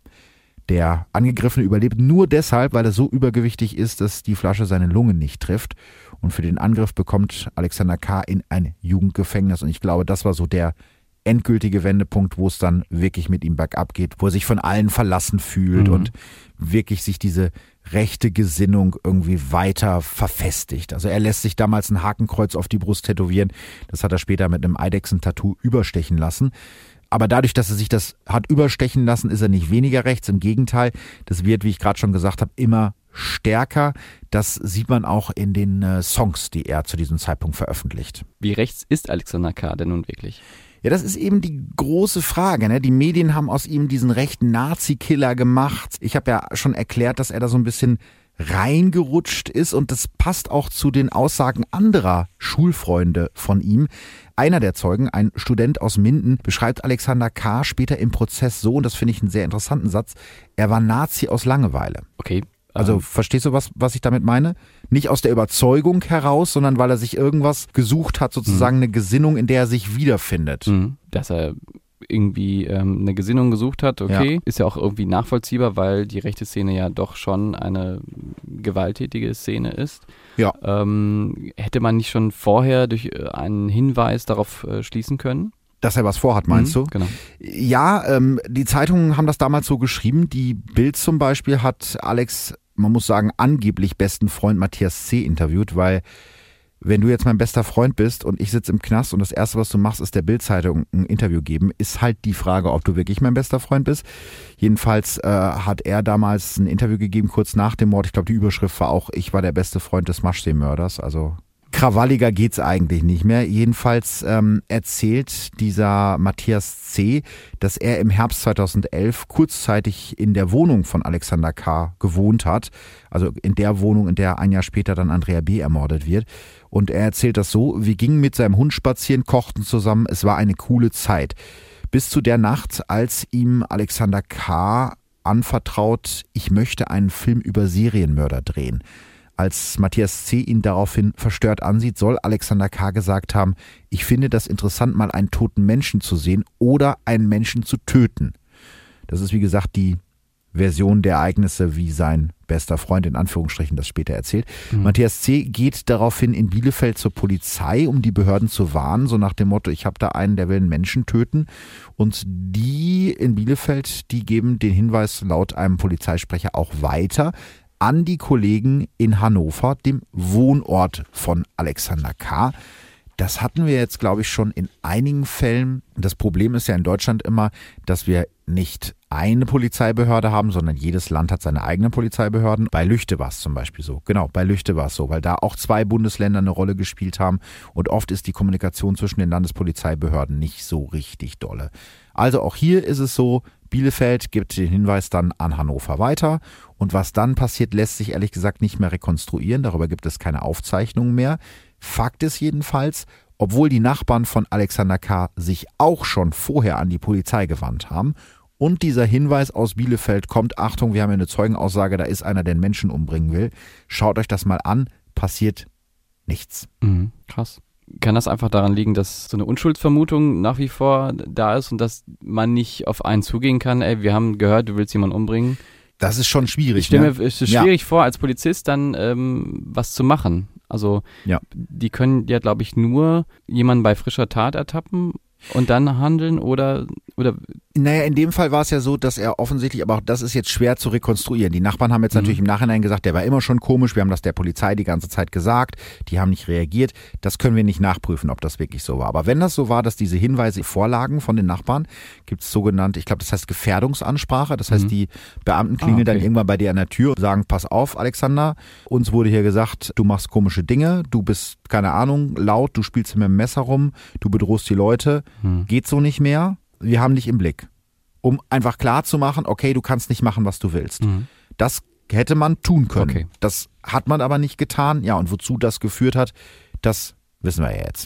Der Angegriffene überlebt nur deshalb, weil er so übergewichtig ist, dass die Flasche seine Lungen nicht trifft. Und für den Angriff bekommt Alexander K. in ein Jugendgefängnis. Und ich glaube, das war so der endgültige Wendepunkt, wo es dann wirklich mit ihm bergab geht, wo er sich von allen verlassen fühlt mhm. und wirklich sich diese rechte Gesinnung irgendwie weiter verfestigt. Also er lässt sich damals ein Hakenkreuz auf die Brust tätowieren. Das hat er später mit einem Eidechsentattoo überstechen lassen. Aber dadurch, dass er sich das hat überstechen lassen, ist er nicht weniger rechts. Im Gegenteil, das wird, wie ich gerade schon gesagt habe, immer stärker. Das sieht man auch in den äh, Songs, die er zu diesem Zeitpunkt veröffentlicht. Wie rechts ist Alexander K. denn nun wirklich? Ja, das ist eben die große Frage, ne? Die Medien haben aus ihm diesen rechten Nazi-Killer gemacht. Ich habe ja schon erklärt, dass er da so ein bisschen reingerutscht ist und das passt auch zu den Aussagen anderer Schulfreunde von ihm. Einer der Zeugen, ein Student aus Minden, beschreibt Alexander K. später im Prozess so, und das finde ich einen sehr interessanten Satz, er war Nazi aus Langeweile. Okay. Also ähm. verstehst du, was, was ich damit meine? Nicht aus der Überzeugung heraus, sondern weil er sich irgendwas gesucht hat, sozusagen mhm. eine Gesinnung, in der er sich wiederfindet. Mhm. Dass er irgendwie ähm, eine Gesinnung gesucht hat, okay, ja. Ist ja auch irgendwie nachvollziehbar, weil die rechte Szene ja doch schon eine gewalttätige Szene ist. Ja. Ähm, hätte man nicht schon vorher durch einen Hinweis darauf äh, schließen können? Dass er was vorhat, meinst mhm, du? Genau. Ja, ähm, die Zeitungen haben das damals so geschrieben. Die Bild zum Beispiel hat Alex, man muss sagen, angeblich besten Freund Matthias C. interviewt, weil wenn du jetzt mein bester Freund bist und ich sitze im Knast und das Erste, was du machst, ist der Bild-Zeitung ein Interview geben, ist halt die Frage, ob du wirklich mein bester Freund bist. Jedenfalls äh, hat er damals ein Interview gegeben, kurz nach dem Mord. Ich glaube, die Überschrift war auch, ich war der beste Freund des Maschsee-Mörders. Also krawalliger geht's eigentlich nicht mehr. Jedenfalls ähm, erzählt dieser Matthias C., dass er im Herbst zweitausendelf kurzzeitig in der Wohnung von Alexander K. gewohnt hat. Also in der Wohnung, in der ein Jahr später dann Andrea B. ermordet wird. Und er erzählt das so, wir gingen mit seinem Hund spazieren, kochten zusammen, es war eine coole Zeit. Bis zu der Nacht, als ihm Alexander K. anvertraut, ich möchte einen Film über Serienmörder drehen. Als Matthias C. ihn daraufhin verstört ansieht, soll Alexander K. gesagt haben, ich finde das interessant, mal einen toten Menschen zu sehen oder einen Menschen zu töten. Das ist wie gesagt die Version der Ereignisse, wie sein bester Freund in Anführungsstrichen das später erzählt. Mhm. Matthias C. geht daraufhin in Bielefeld zur Polizei, um die Behörden zu warnen, so nach dem Motto, ich habe da einen, der will einen Menschen töten. Und die in Bielefeld, die geben den Hinweis laut einem Polizeisprecher auch weiter an die Kollegen in Hannover, dem Wohnort von Alexander K. Das hatten wir jetzt, glaube ich, schon in einigen Fällen. Das Problem ist ja in Deutschland immer, dass wir nicht eine Polizeibehörde haben, sondern jedes Land hat seine eigenen Polizeibehörden. Bei Lüchte war es zum Beispiel so. Genau, bei Lüchte war es so, weil da auch zwei Bundesländer eine Rolle gespielt haben und oft ist die Kommunikation zwischen den Landespolizeibehörden nicht so richtig dolle. Also auch hier ist es so, Bielefeld gibt den Hinweis dann an Hannover weiter und was dann passiert, lässt sich ehrlich gesagt nicht mehr rekonstruieren. Darüber gibt es keine Aufzeichnungen mehr. Fakt ist jedenfalls, obwohl die Nachbarn von Alexander K. sich auch schon vorher an die Polizei gewandt haben und dieser Hinweis aus Bielefeld kommt, Achtung, wir haben hier eine Zeugenaussage, da ist einer, der einen Menschen umbringen will. Schaut euch das mal an, passiert nichts. Mhm, krass. Kann das einfach daran liegen, dass so eine Unschuldsvermutung nach wie vor da ist und dass man nicht auf einen zugehen kann, ey, wir haben gehört, du willst jemanden umbringen? Das ist schon schwierig. Ich stelle ne? mir es ist schwierig ja. vor, als Polizist dann ähm, was zu machen. Also ja. die können ja, glaube ich, nur jemanden bei frischer Tat ertappen und dann handeln oder oder Naja, in dem Fall war es ja so, dass er offensichtlich, aber auch das ist jetzt schwer zu rekonstruieren. Die Nachbarn haben jetzt mhm. natürlich im Nachhinein gesagt, der war immer schon komisch, wir haben das der Polizei die ganze Zeit gesagt, die haben nicht reagiert. Das können wir nicht nachprüfen, ob das wirklich so war. Aber wenn das so war, dass diese Hinweise vorlagen von den Nachbarn, gibt es sogenannte, ich glaube, das heißt Gefährdungsansprache. Das heißt, mhm. die Beamten klingeln ah, okay. dann irgendwann bei dir an der Tür und sagen, pass auf, Alexander, uns wurde hier gesagt, du machst komische Dinge, du bist, keine Ahnung, laut, du spielst mit dem Messer rum, du bedrohst die Leute, mhm. geht so nicht mehr. Wir haben dich im Blick, um einfach klar zu machen, okay, du kannst nicht machen, was du willst. Mhm. Das hätte man tun können. Okay. Das hat man aber nicht getan. Ja, und wozu das geführt hat, das wissen wir ja jetzt.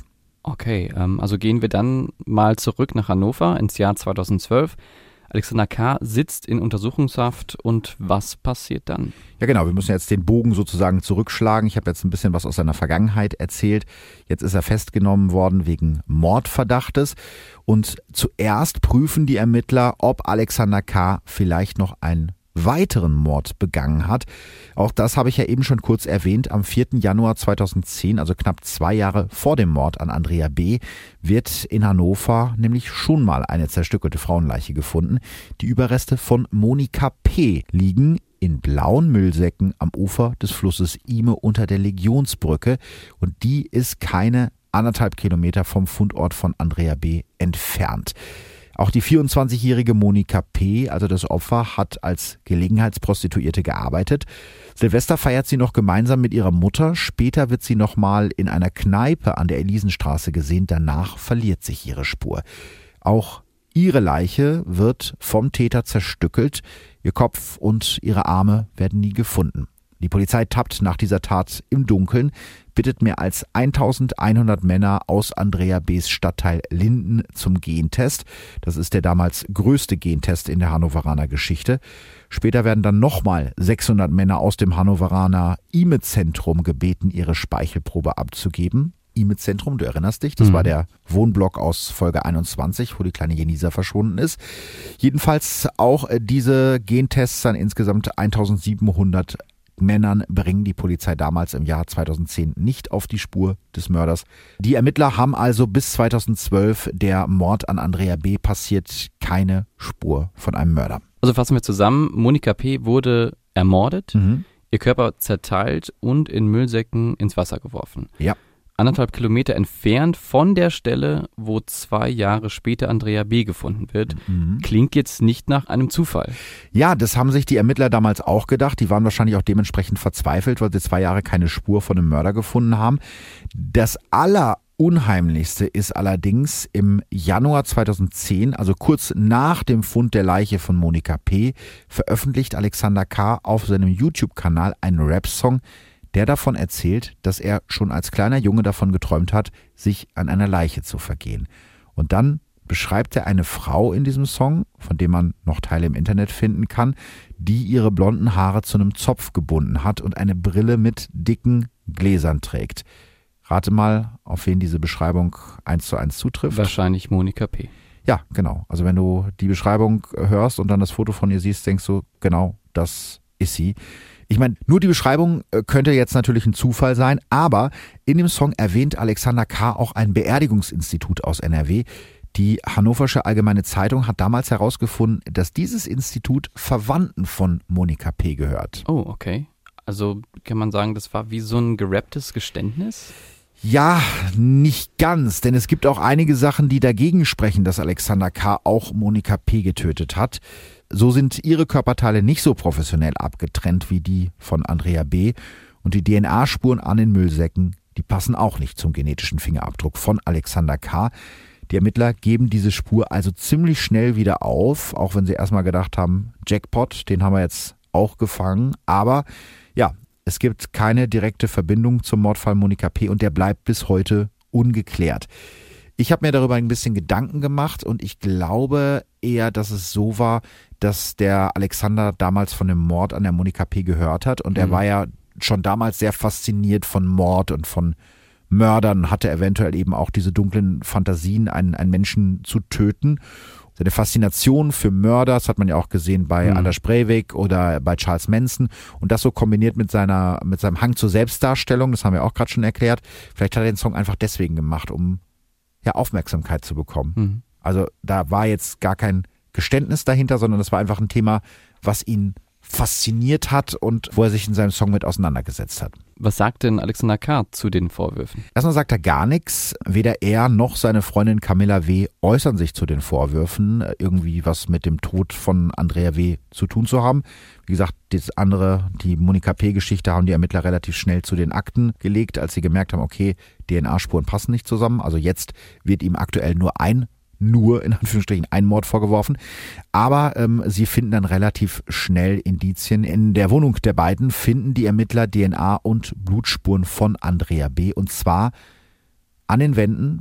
Okay, ähm, also gehen wir dann mal zurück nach Hannover ins Jahr zweitausendzwölf. Alexander K. sitzt in Untersuchungshaft und was passiert dann? Ja genau, wir müssen jetzt den Bogen sozusagen zurückschlagen. Ich habe jetzt ein bisschen was aus seiner Vergangenheit erzählt. Jetzt ist er festgenommen worden wegen Mordverdachtes. Und zuerst prüfen die Ermittler, ob Alexander K. vielleicht noch einen weiteren Mord begangen hat. Auch das habe ich ja eben schon kurz erwähnt. Am vierten Januar zweitausendzehn, also knapp zwei Jahre vor dem Mord an Andrea B., wird in Hannover nämlich schon mal eine zerstückelte Frauenleiche gefunden. Die Überreste von Monika P. liegen in blauen Müllsäcken am Ufer des Flusses Ihme unter der Legionsbrücke. Und die ist keine anderthalb Kilometer vom Fundort von Andrea B. entfernt. Auch die vierundzwanzigjährige Monika P., also das Opfer, hat als Gelegenheitsprostituierte gearbeitet. Silvester feiert sie noch gemeinsam mit ihrer Mutter. Später wird sie nochmal in einer Kneipe an der Elisenstraße gesehen. Danach verliert sich ihre Spur. Auch ihre Leiche wird vom Täter zerstückelt. Ihr Kopf und ihre Arme werden nie gefunden. Die Polizei tappt nach dieser Tat im Dunkeln, bittet mehr als eintausendeinhundert Männer aus Andrea B.s Stadtteil Linden zum Gentest. Das ist der damals größte Gentest in der Hannoveraner Geschichte. Später werden dann nochmal sechshundert Männer aus dem Hannoveraner Ihme-Zentrum gebeten, ihre Speichelprobe abzugeben. Ihme-Zentrum, du erinnerst dich, das mhm. war der Wohnblock aus Folge einundzwanzig, wo die kleine Jenisa verschwunden ist. Jedenfalls auch diese Gentests an insgesamt eintausendsiebenhundert Männern bringen die Polizei damals im Jahr zweitausendzehn nicht auf die Spur des Mörders. Die Ermittler haben also bis zweitausendzwölf, der Mord an Andrea B. passiert, keine Spur von einem Mörder. Also fassen wir zusammen, Monika P. wurde ermordet, mhm. ihr Körper zerteilt und in Müllsäcken ins Wasser geworfen. Ja. Anderthalb Kilometer entfernt von der Stelle, wo zwei Jahre später Andrea B. gefunden wird. Mhm. Klingt jetzt nicht nach einem Zufall. Ja, das haben sich die Ermittler damals auch gedacht. Die waren wahrscheinlich auch dementsprechend verzweifelt, weil sie zwei Jahre keine Spur von einem Mörder gefunden haben. Das Allerunheimlichste ist allerdings im Januar zweitausendzehn, also kurz nach dem Fund der Leiche von Monika P., veröffentlicht Alexander K. auf seinem YouTube-Kanal einen Rap-Song, der davon erzählt, dass er schon als kleiner Junge davon geträumt hat, sich an einer Leiche zu vergehen. Und dann beschreibt er eine Frau in diesem Song, von dem man noch Teile im Internet finden kann, die ihre blonden Haare zu einem Zopf gebunden hat und eine Brille mit dicken Gläsern trägt. Rate mal, auf wen diese Beschreibung eins zu eins zutrifft. Wahrscheinlich Monika P. Ja, genau. Also wenn du die Beschreibung hörst und dann das Foto von ihr siehst, denkst du, genau, das ist sie. Ich meine, nur die Beschreibung könnte jetzt natürlich ein Zufall sein, aber in dem Song erwähnt Alexander K. auch ein Beerdigungsinstitut aus N R W. Die Hannoversche Allgemeine Zeitung hat damals herausgefunden, dass dieses Institut Verwandten von Monika P. gehört. Oh, okay. Also kann man sagen, das war wie so ein gerapptes Geständnis? Ja, nicht ganz, denn es gibt auch einige Sachen, die dagegen sprechen, dass Alexander K. auch Monika P. getötet hat. So sind ihre Körperteile nicht so professionell abgetrennt wie die von Andrea B. Und die D N A-Spuren an den Müllsäcken, die passen auch nicht zum genetischen Fingerabdruck von Alexander K. Die Ermittler geben diese Spur also ziemlich schnell wieder auf, auch wenn sie erstmal gedacht haben, Jackpot, den haben wir jetzt auch gefangen. Aber ja, es gibt keine direkte Verbindung zum Mordfall Monika P. und der bleibt bis heute ungeklärt. Ich habe mir darüber ein bisschen Gedanken gemacht und ich glaube eher, dass es so war, dass der Alexander damals von dem Mord an der Monika P. gehört hat und er mhm. war ja schon damals sehr fasziniert von Mord und von Mördern, hatte eventuell eben auch diese dunklen Fantasien, einen, einen Menschen zu töten. Seine Faszination für Mörder, das hat man ja auch gesehen bei mhm. Anders Breivik oder bei Charles Manson und das so kombiniert mit seiner mit seinem Hang zur Selbstdarstellung, das haben wir auch gerade schon erklärt. Vielleicht hat er den Song einfach deswegen gemacht, um ja Aufmerksamkeit zu bekommen. Mhm. Also da war jetzt gar kein Geständnis dahinter, sondern das war einfach ein Thema, was ihn fasziniert hat und wo er sich in seinem Song mit auseinandergesetzt hat. Was sagt denn Alexander K. zu den Vorwürfen? Erstmal sagt er gar nichts. Weder er noch seine Freundin Camilla W. äußern sich zu den Vorwürfen, irgendwie was mit dem Tod von Andrea W. zu tun zu haben. Wie gesagt, das andere, die Monika P-Geschichte, haben die Ermittler relativ schnell zu den Akten gelegt, als sie gemerkt haben, okay, D N A-Spuren passen nicht zusammen. Also jetzt wird ihm aktuell nur ein nur in Anführungsstrichen ein Mord vorgeworfen. Aber ähm, sie finden dann relativ schnell Indizien. In der Wohnung der beiden finden die Ermittler D N A und Blutspuren von Andrea B. Und zwar an den Wänden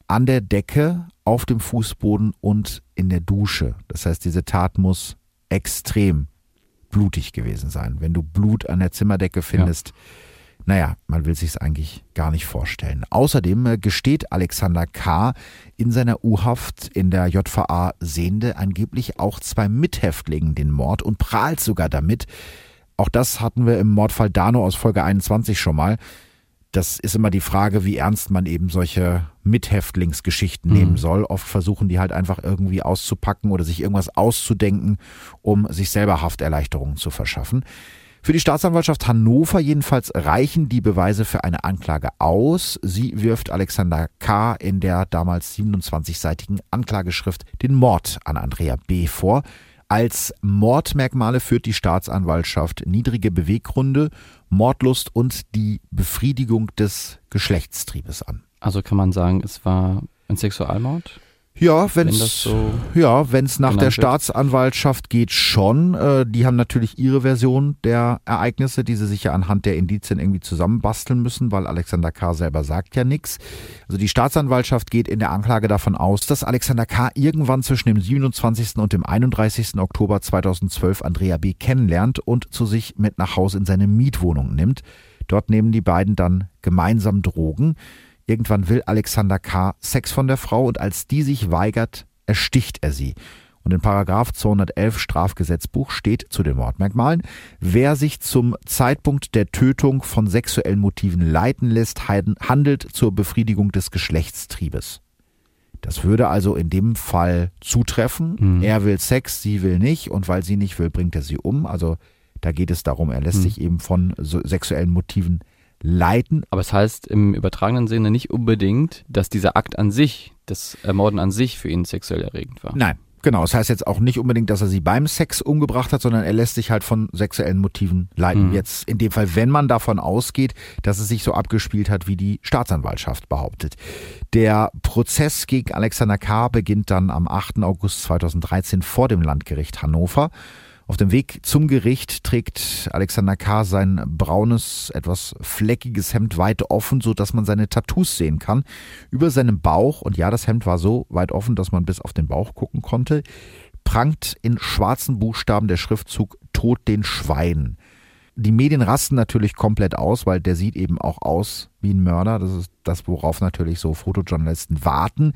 an der Decke, auf dem Fußboden und in der Dusche. Das heißt, diese Tat muss extrem blutig gewesen sein. Wenn du Blut an der Zimmerdecke findest, ja. Naja, man will sich's eigentlich gar nicht vorstellen. Außerdem gesteht Alexander K. in seiner U-Haft in der J V A Sehnde angeblich auch zwei Mithäftlingen den Mord und prahlt sogar damit. Auch das hatten wir im Mordfall Dano aus Folge einundzwanzig schon mal. Das ist immer die Frage, wie ernst man eben solche Mithäftlingsgeschichten mhm. nehmen soll. Oft versuchen die halt einfach irgendwie auszupacken oder sich irgendwas auszudenken, um sich selber Hafterleichterungen zu verschaffen. Für die Staatsanwaltschaft Hannover jedenfalls reichen die Beweise für eine Anklage aus. Sie wirft Alexander K. in der damals siebenundzwanzigseitigen Anklageschrift den Mord an Andrea B. vor. Als Mordmerkmale führt die Staatsanwaltschaft niedrige Beweggründe, Mordlust und die Befriedigung des Geschlechtstriebes an. Also kann man sagen, es war ein Sexualmord? Ja, wenn's, wenn so ja, wenn's nach der Staatsanwaltschaft geht, schon. Äh, die haben natürlich ihre Version der Ereignisse, die sie sich ja anhand der Indizien irgendwie zusammenbasteln müssen, weil Alexander K. selber sagt ja nichts. Also die Staatsanwaltschaft geht in der Anklage davon aus, dass Alexander K. irgendwann zwischen dem siebenundzwanzigsten und dem einunddreißigsten Oktober zweitausendzwölf Andrea B. kennenlernt und zu sich mit nach Hause in seine Mietwohnung nimmt. Dort nehmen die beiden dann gemeinsam Drogen. Irgendwann will Alexander K. Sex von der Frau und als die sich weigert, ersticht er sie. Und in Paragraph zweihundertelf Strafgesetzbuch steht zu den Mordmerkmalen: Wer sich zum Zeitpunkt der Tötung von sexuellen Motiven leiten lässt, handelt zur Befriedigung des Geschlechtstriebes. Das würde also in dem Fall zutreffen. Mhm. Er will Sex, sie will nicht und weil sie nicht will, bringt er sie um. Also da geht es darum, er lässt mhm. sich eben von so sexuellen Motiven leiten. Aber es heißt im übertragenen Sinne nicht unbedingt, dass dieser Akt an sich, das Ermorden an sich für ihn sexuell erregend war. Nein, genau. Das heißt jetzt auch nicht unbedingt, dass er sie beim Sex umgebracht hat, sondern er lässt sich halt von sexuellen Motiven leiten. Mhm. Jetzt in dem Fall, wenn man davon ausgeht, dass es sich so abgespielt hat, wie die Staatsanwaltschaft behauptet. Der Prozess gegen Alexander K. beginnt dann am achten August zweitausenddreizehn vor dem Landgericht Hannover. Auf dem Weg zum Gericht trägt Alexander K. sein braunes, etwas fleckiges Hemd weit offen, sodass man seine Tattoos sehen kann. Über seinem Bauch, und ja, das Hemd war so weit offen, dass man bis auf den Bauch gucken konnte, prangt in schwarzen Buchstaben der Schriftzug „Tod den Schweinen". Die Medien rasten natürlich komplett aus, weil der sieht eben auch aus wie ein Mörder. Das ist das, worauf natürlich so Fotojournalisten warten.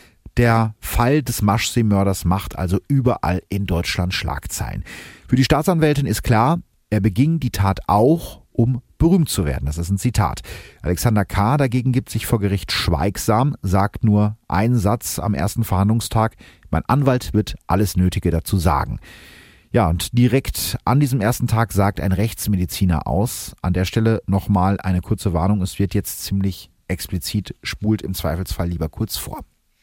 Der Fall des Maschsee-Mörders macht also überall in Deutschland Schlagzeilen. Für die Staatsanwältin ist klar, er beging die Tat auch, um berühmt zu werden. Das ist ein Zitat. Alexander K. dagegen gibt sich vor Gericht schweigsam, sagt nur einen Satz am ersten Verhandlungstag: Mein Anwalt wird alles Nötige dazu sagen. Ja, und direkt an diesem ersten Tag sagt ein Rechtsmediziner aus. An der Stelle nochmal eine kurze Warnung. Es wird jetzt ziemlich explizit, spult im Zweifelsfall lieber kurz vor.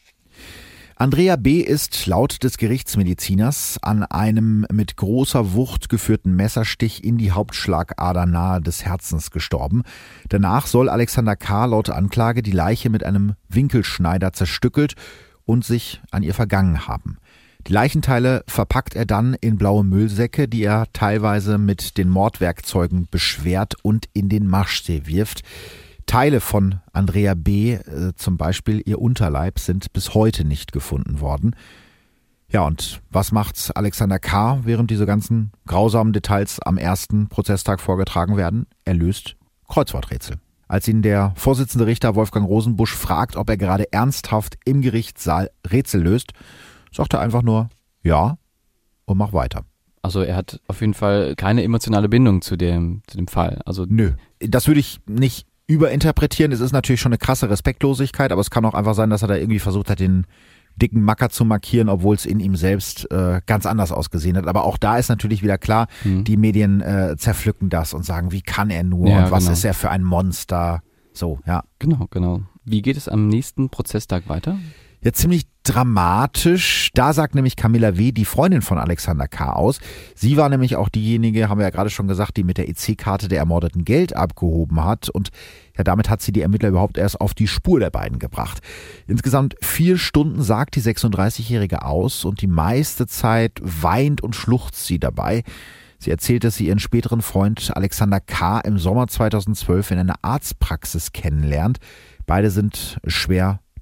Andrea B. ist laut des Gerichtsmediziners an einem mit großer Wucht geführten Messerstich in die Hauptschlagader nahe des Herzens gestorben. Danach soll Alexander K. laut Anklage die Leiche mit einem Winkelschneider zerstückelt und sich an ihr vergangen haben. Die Leichenteile verpackt er dann in blaue Müllsäcke, die er teilweise mit den Mordwerkzeugen beschwert und in den Maschsee wirft. Teile von Andrea B., äh, zum Beispiel ihr Unterleib, sind bis heute nicht gefunden worden. Ja, und was macht Alexander K., während diese ganzen grausamen Details am ersten Prozesstag vorgetragen werden? Er löst Kreuzworträtsel. Als ihn der Vorsitzende Richter Wolfgang Rosenbusch fragt, ob er gerade ernsthaft im Gerichtssaal Rätsel löst, sagt er einfach nur ja und mach weiter. Also er hat auf jeden Fall keine emotionale Bindung zu dem, zu dem Fall. Also nö, das würde ich nicht überinterpretieren. Es ist natürlich schon eine krasse Respektlosigkeit, aber es kann auch einfach sein, dass er da irgendwie versucht hat, den dicken Macker zu markieren, obwohl es in ihm selbst äh, ganz anders ausgesehen hat. Aber auch da ist natürlich wieder klar, mhm. die Medien äh, zerpflücken das und sagen, wie kann er nur ja, und was genau. ist er für ein Monster. So, ja. Genau, genau. Wie geht es am nächsten Prozesstag weiter? Ja, ziemlich dramatisch. Da sagt nämlich Camilla W., die Freundin von Alexander K., aus. Sie war nämlich auch diejenige, haben wir ja gerade schon gesagt, die mit der E C-Karte der Ermordeten Geld abgehoben hat. Und ja, damit hat sie die Ermittler überhaupt erst auf die Spur der beiden gebracht. Insgesamt vier Stunden sagt die sechsunddreißigjährige aus und die meiste Zeit weint und schluchzt sie dabei. Sie erzählt, dass sie ihren späteren Freund Alexander K. im Sommer zweitausendzwölf in einer Arztpraxis kennenlernt. Beide sind schwer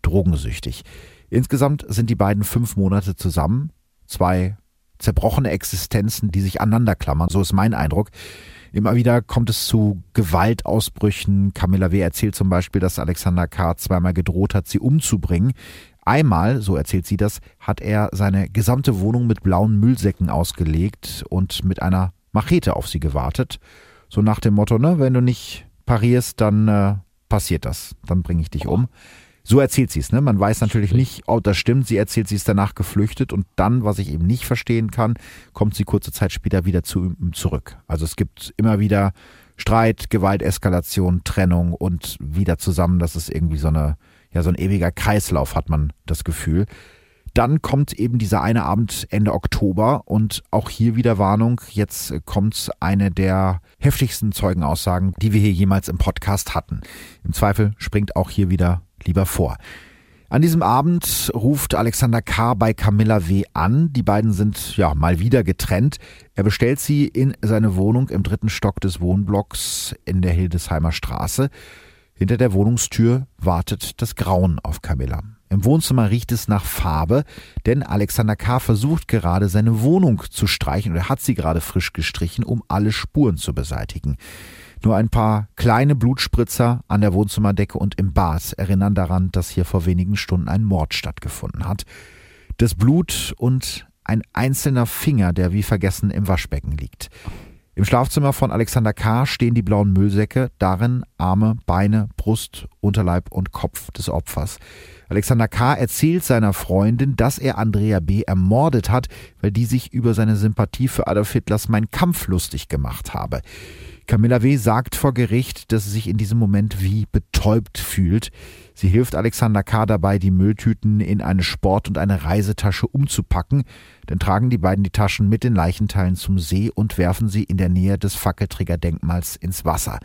drogensüchtig. Insgesamt sind die beiden fünf Monate zusammen. Zwei zerbrochene Existenzen, die sich aneinander klammern. So ist mein Eindruck. Immer wieder kommt es zu Gewaltausbrüchen. Camilla W. erzählt zum Beispiel, dass Alexander K. zweimal gedroht hat, sie umzubringen. Einmal, so erzählt sie das, hat er seine gesamte Wohnung mit blauen Müllsäcken ausgelegt und mit einer Machete auf sie gewartet. So nach dem Motto, ne, wenn du nicht parierst, dann äh, passiert das. Dann bringe ich dich um. So erzählt sie es, ne? Man weiß natürlich nicht, ob das stimmt. Sie erzählt, sie ist danach geflüchtet und dann, was ich eben nicht verstehen kann, kommt sie kurze Zeit später wieder zu ihm zurück. Also es gibt immer wieder Streit, Gewalt, Eskalation, Trennung und wieder zusammen. Das ist irgendwie so eine, ja, so ein ewiger Kreislauf, hat man das Gefühl. Dann kommt eben dieser eine Abend Ende Oktober und auch hier wieder Warnung. Jetzt kommt eine der heftigsten Zeugenaussagen, die wir hier jemals im Podcast hatten. Im Zweifel springt auch hier wieder lieber vor. An diesem Abend ruft Alexander K. bei Camilla W. an. Die beiden sind ja mal wieder getrennt. Er bestellt sie in seine Wohnung im dritten Stock des Wohnblocks in der Hildesheimer Straße. Hinter der Wohnungstür wartet das Grauen auf Camilla. Im Wohnzimmer riecht es nach Farbe, denn Alexander K. versucht gerade seine Wohnung zu streichen oder hat sie gerade frisch gestrichen, um alle Spuren zu beseitigen. Nur ein paar kleine Blutspritzer an der Wohnzimmerdecke und im Bad erinnern daran, dass hier vor wenigen Stunden ein Mord stattgefunden hat. Das Blut und ein einzelner Finger, der wie vergessen im Waschbecken liegt. Im Schlafzimmer von Alexander K. stehen die blauen Müllsäcke, darin Arme, Beine, Brust, Unterleib und Kopf des Opfers. Alexander K. erzählt seiner Freundin, dass er Andrea B. ermordet hat, weil die sich über seine Sympathie für Adolf Hitlers Mein Kampf lustig gemacht habe. Camilla W. sagt vor Gericht, dass sie sich in diesem Moment wie betäubt fühlt. Sie hilft Alexander K. dabei, die Mülltüten in eine Sport- und eine Reisetasche umzupacken. Dann tragen die beiden die Taschen mit den Leichenteilen zum See und werfen sie in der Nähe des Fackelträgerdenkmals ins Wasser.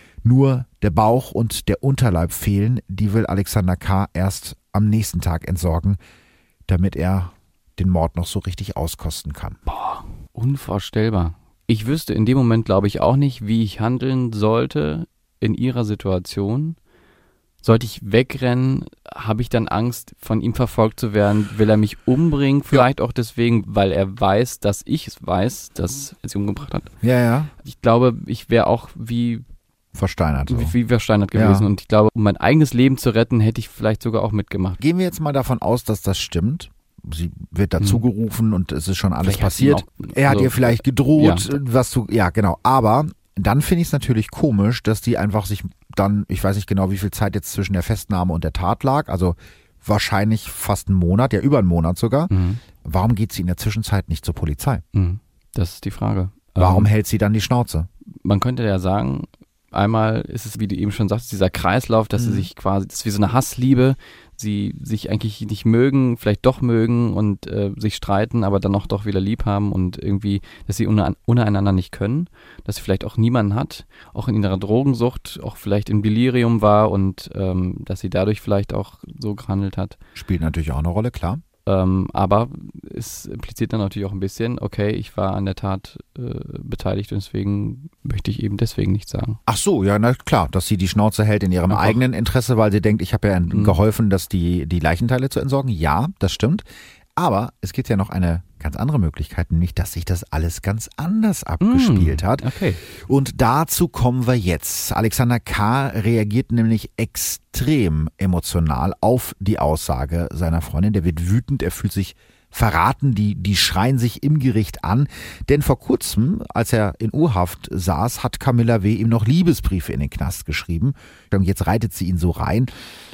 Nur der Bauch und der Unterleib fehlen, die will Alexander K. erst am nächsten Tag entsorgen, damit er den Mord noch so richtig auskosten kann. Boah, unvorstellbar. Ich wüsste in dem Moment, glaube ich, auch nicht, wie ich handeln sollte in ihrer Situation. Sollte ich wegrennen, habe ich dann Angst, von ihm verfolgt zu werden? Will er mich umbringen? Vielleicht ja. auch deswegen, weil er weiß, dass ich es weiß, dass er sie umgebracht hat. Ja, ja. Ich glaube, ich wäre auch wie versteinert. So. Wie, wie versteinert gewesen. Ja. Und ich glaube, um mein eigenes Leben zu retten, hätte ich vielleicht sogar auch mitgemacht. Gehen wir jetzt mal davon aus, dass das stimmt. Sie wird dazu gerufen hm. und es ist schon alles vielleicht passiert. Auch, er hat so, ihr vielleicht gedroht, ja. was du, ja genau. Aber dann finde ich es natürlich komisch, dass die einfach sich dann, ich weiß nicht genau, wie viel Zeit jetzt zwischen der Festnahme und der Tat lag, also wahrscheinlich fast einen Monat, ja über einen Monat sogar. Mhm. Warum geht sie in der Zwischenzeit nicht zur Polizei? Mhm. Das ist die Frage. Warum ähm, hält sie dann die Schnauze? Man könnte ja sagen, einmal ist es, wie du eben schon sagst, dieser Kreislauf, dass mhm. sie sich quasi, das ist wie so eine Hassliebe, sie sich eigentlich nicht mögen, vielleicht doch mögen und äh, sich streiten, aber dann auch doch wieder lieb haben und irgendwie, dass sie une- untereinander nicht können, dass sie vielleicht auch niemanden hat, auch in ihrer Drogensucht, auch vielleicht im Delirium war und ähm, dass sie dadurch vielleicht auch so gehandelt hat. Spielt natürlich auch eine Rolle, klar. Ähm, aber es impliziert dann natürlich auch ein bisschen, okay, ich war an der Tat äh, beteiligt und deswegen möchte ich eben deswegen nichts sagen. Ach so, ja, na klar, dass sie die Schnauze hält in ihrem Einfach. eigenen Interesse, weil sie denkt, ich habe ja mhm. geholfen, dass die, die Leichenteile zu entsorgen. Ja, das stimmt. Aber es gibt ja noch eine ganz andere Möglichkeit, nämlich, dass sich das alles ganz anders abgespielt mm, hat. Okay. Und dazu kommen wir jetzt. Alexander K. reagiert nämlich extrem emotional auf die Aussage seiner Freundin. Der wird wütend, er fühlt sich verraten, die, die schreien sich im Gericht an. Denn vor kurzem, als er in U-Haft saß, hat Camilla W. ihm noch Liebesbriefe in den Knast geschrieben. Und jetzt reitet sie ihn so rein.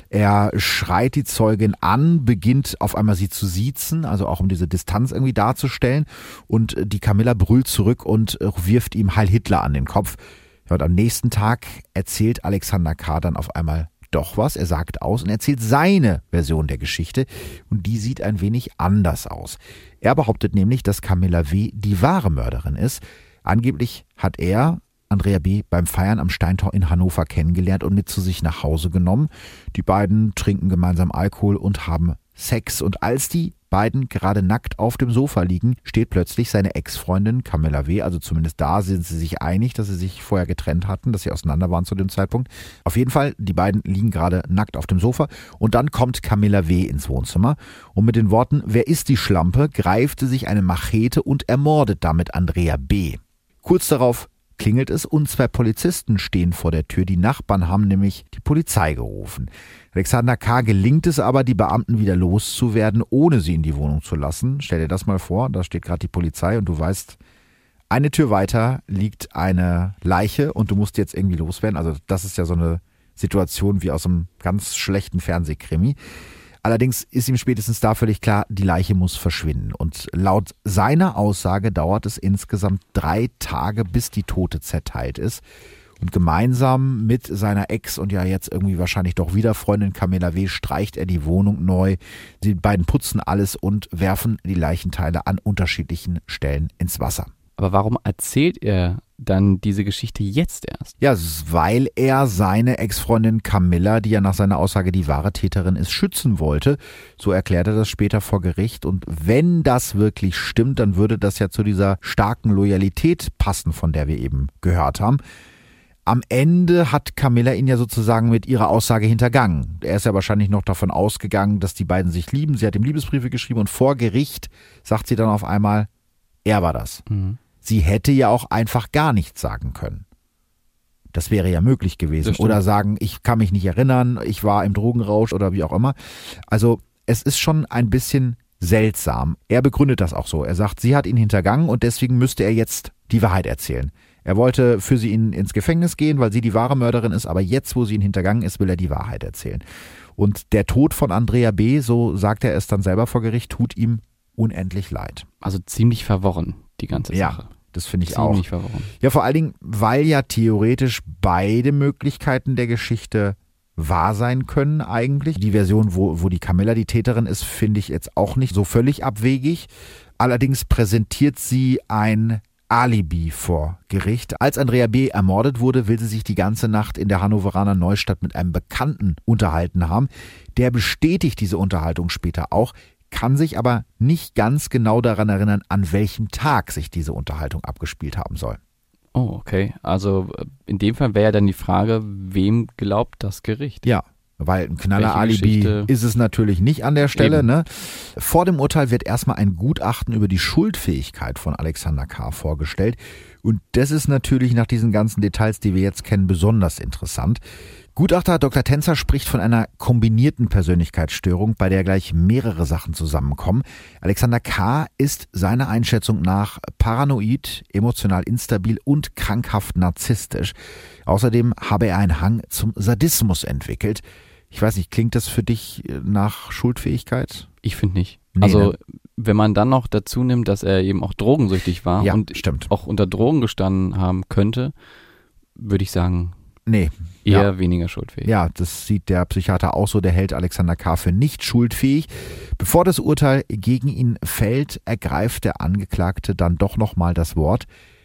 Er schreit die Zeugin an, beginnt auf einmal sie zu siezen, also auch um diese Distanz irgendwie darzustellen. Und die Camilla brüllt zurück und wirft ihm Heil Hitler an den Kopf. Ja, und am nächsten Tag erzählt Alexander K. dann auf einmal doch was. Er sagt aus und erzählt seine Version der Geschichte. Und die sieht ein wenig anders aus. Er behauptet nämlich, dass Camilla W. die wahre Mörderin ist. Angeblich hat er Andrea B. beim Feiern am Steintor in Hannover kennengelernt und mit zu sich nach Hause genommen. Die beiden trinken gemeinsam Alkohol und haben Sex. Und als die beiden gerade nackt auf dem Sofa liegen, steht plötzlich seine Ex-Freundin Camilla W., also zumindest da sind sie sich einig, dass sie sich vorher getrennt hatten, dass sie auseinander waren zu dem Zeitpunkt. Auf jeden Fall, die beiden liegen gerade nackt auf dem Sofa und dann kommt Camilla W. ins Wohnzimmer und mit den Worten, wer ist die Schlampe, greift sie sich eine Machete und ermordet damit Andrea B. Kurz darauf klingelt es und zwei Polizisten stehen vor der Tür. Die Nachbarn haben nämlich die Polizei gerufen. Alexander K. gelingt es aber, die Beamten wieder loszuwerden, ohne sie in die Wohnung zu lassen. Stell dir das mal vor, da steht gerade die Polizei und du weißt, eine Tür weiter liegt eine Leiche und du musst jetzt irgendwie loswerden. Also das ist ja so eine Situation wie aus einem ganz schlechten Fernsehkrimi. Allerdings ist ihm spätestens da völlig klar, die Leiche muss verschwinden. Und laut seiner Aussage dauert es insgesamt drei Tage, bis die Tote zerteilt ist. Und gemeinsam mit seiner Ex und ja jetzt irgendwie wahrscheinlich doch wieder Freundin Camilla W. streicht er die Wohnung neu. Die beiden putzen alles und werfen die Leichenteile an unterschiedlichen Stellen ins Wasser. Aber warum erzählt er dann diese Geschichte jetzt erst? Ja, weil er seine Ex-Freundin Camilla, die ja nach seiner Aussage die wahre Täterin ist, schützen wollte. So erklärt er das später vor Gericht. Und wenn das wirklich stimmt, dann würde das ja zu dieser starken Loyalität passen, von der wir eben gehört haben. Am Ende hat Camilla ihn ja sozusagen mit ihrer Aussage hintergangen. Er ist ja wahrscheinlich noch davon ausgegangen, dass die beiden sich lieben. Sie hat ihm Liebesbriefe geschrieben und vor Gericht sagt sie dann auf einmal, er war das. Mhm. Sie hätte ja auch einfach gar nichts sagen können. Das wäre ja möglich gewesen. Oder sagen, ich kann mich nicht erinnern, ich war im Drogenrausch oder wie auch immer. Also es ist schon ein bisschen seltsam. Er begründet das auch so. Er sagt, sie hat ihn hintergangen und deswegen müsste er jetzt die Wahrheit erzählen. Er wollte für sie in, ins Gefängnis gehen, weil sie die wahre Mörderin ist, aber jetzt, wo sie ihn hintergangen ist, will er die Wahrheit erzählen. Und der Tod von Andrea B., so sagt er es dann selber vor Gericht, tut ihm unendlich leid. Also ziemlich verworren, die ganze Sache. Ja, das finde ich ziemlich auch. Verworren. Ja, vor allen Dingen, weil ja theoretisch beide Möglichkeiten der Geschichte wahr sein können eigentlich. Die Version, wo, wo die Camilla die Täterin ist, finde ich jetzt auch nicht so völlig abwegig. Allerdings präsentiert sie ein Alibi vor Gericht. Als Andrea B. ermordet wurde, will sie sich die ganze Nacht in der Hannoveraner Neustadt mit einem Bekannten unterhalten haben. Der bestätigt diese Unterhaltung später auch, kann sich aber nicht ganz genau daran erinnern, an welchem Tag sich diese Unterhaltung abgespielt haben soll. Oh, okay. Also in dem Fall wäre ja dann die Frage, wem glaubt das Gericht? Ja, weil ein Knaller-Alibi ist es natürlich nicht an der Stelle. Ne? Vor dem Urteil wird erstmal ein Gutachten über die Schuldfähigkeit von Alexander K. vorgestellt. Und das ist natürlich nach diesen ganzen Details, die wir jetzt kennen, besonders interessant. Gutachter Doktor Tenzer spricht von einer kombinierten Persönlichkeitsstörung, bei der gleich mehrere Sachen zusammenkommen. Alexander K. ist seiner Einschätzung nach paranoid, emotional instabil und krankhaft narzisstisch. Außerdem habe er einen Hang zum Sadismus entwickelt. Ich weiß nicht, klingt das für dich nach Schuldfähigkeit? Ich finde nicht. Nee, also ne? Wenn man dann noch dazu nimmt, dass er eben auch drogensüchtig war ja, und stimmt. auch unter Drogen gestanden haben könnte, würde ich sagen, nee, eher ja. weniger schuldfähig. Ja, das sieht der Psychiater auch so. Der hält Alexander K. für nicht schuldfähig. Bevor das Urteil gegen ihn fällt, ergreift der Angeklagte dann doch nochmal das Wort.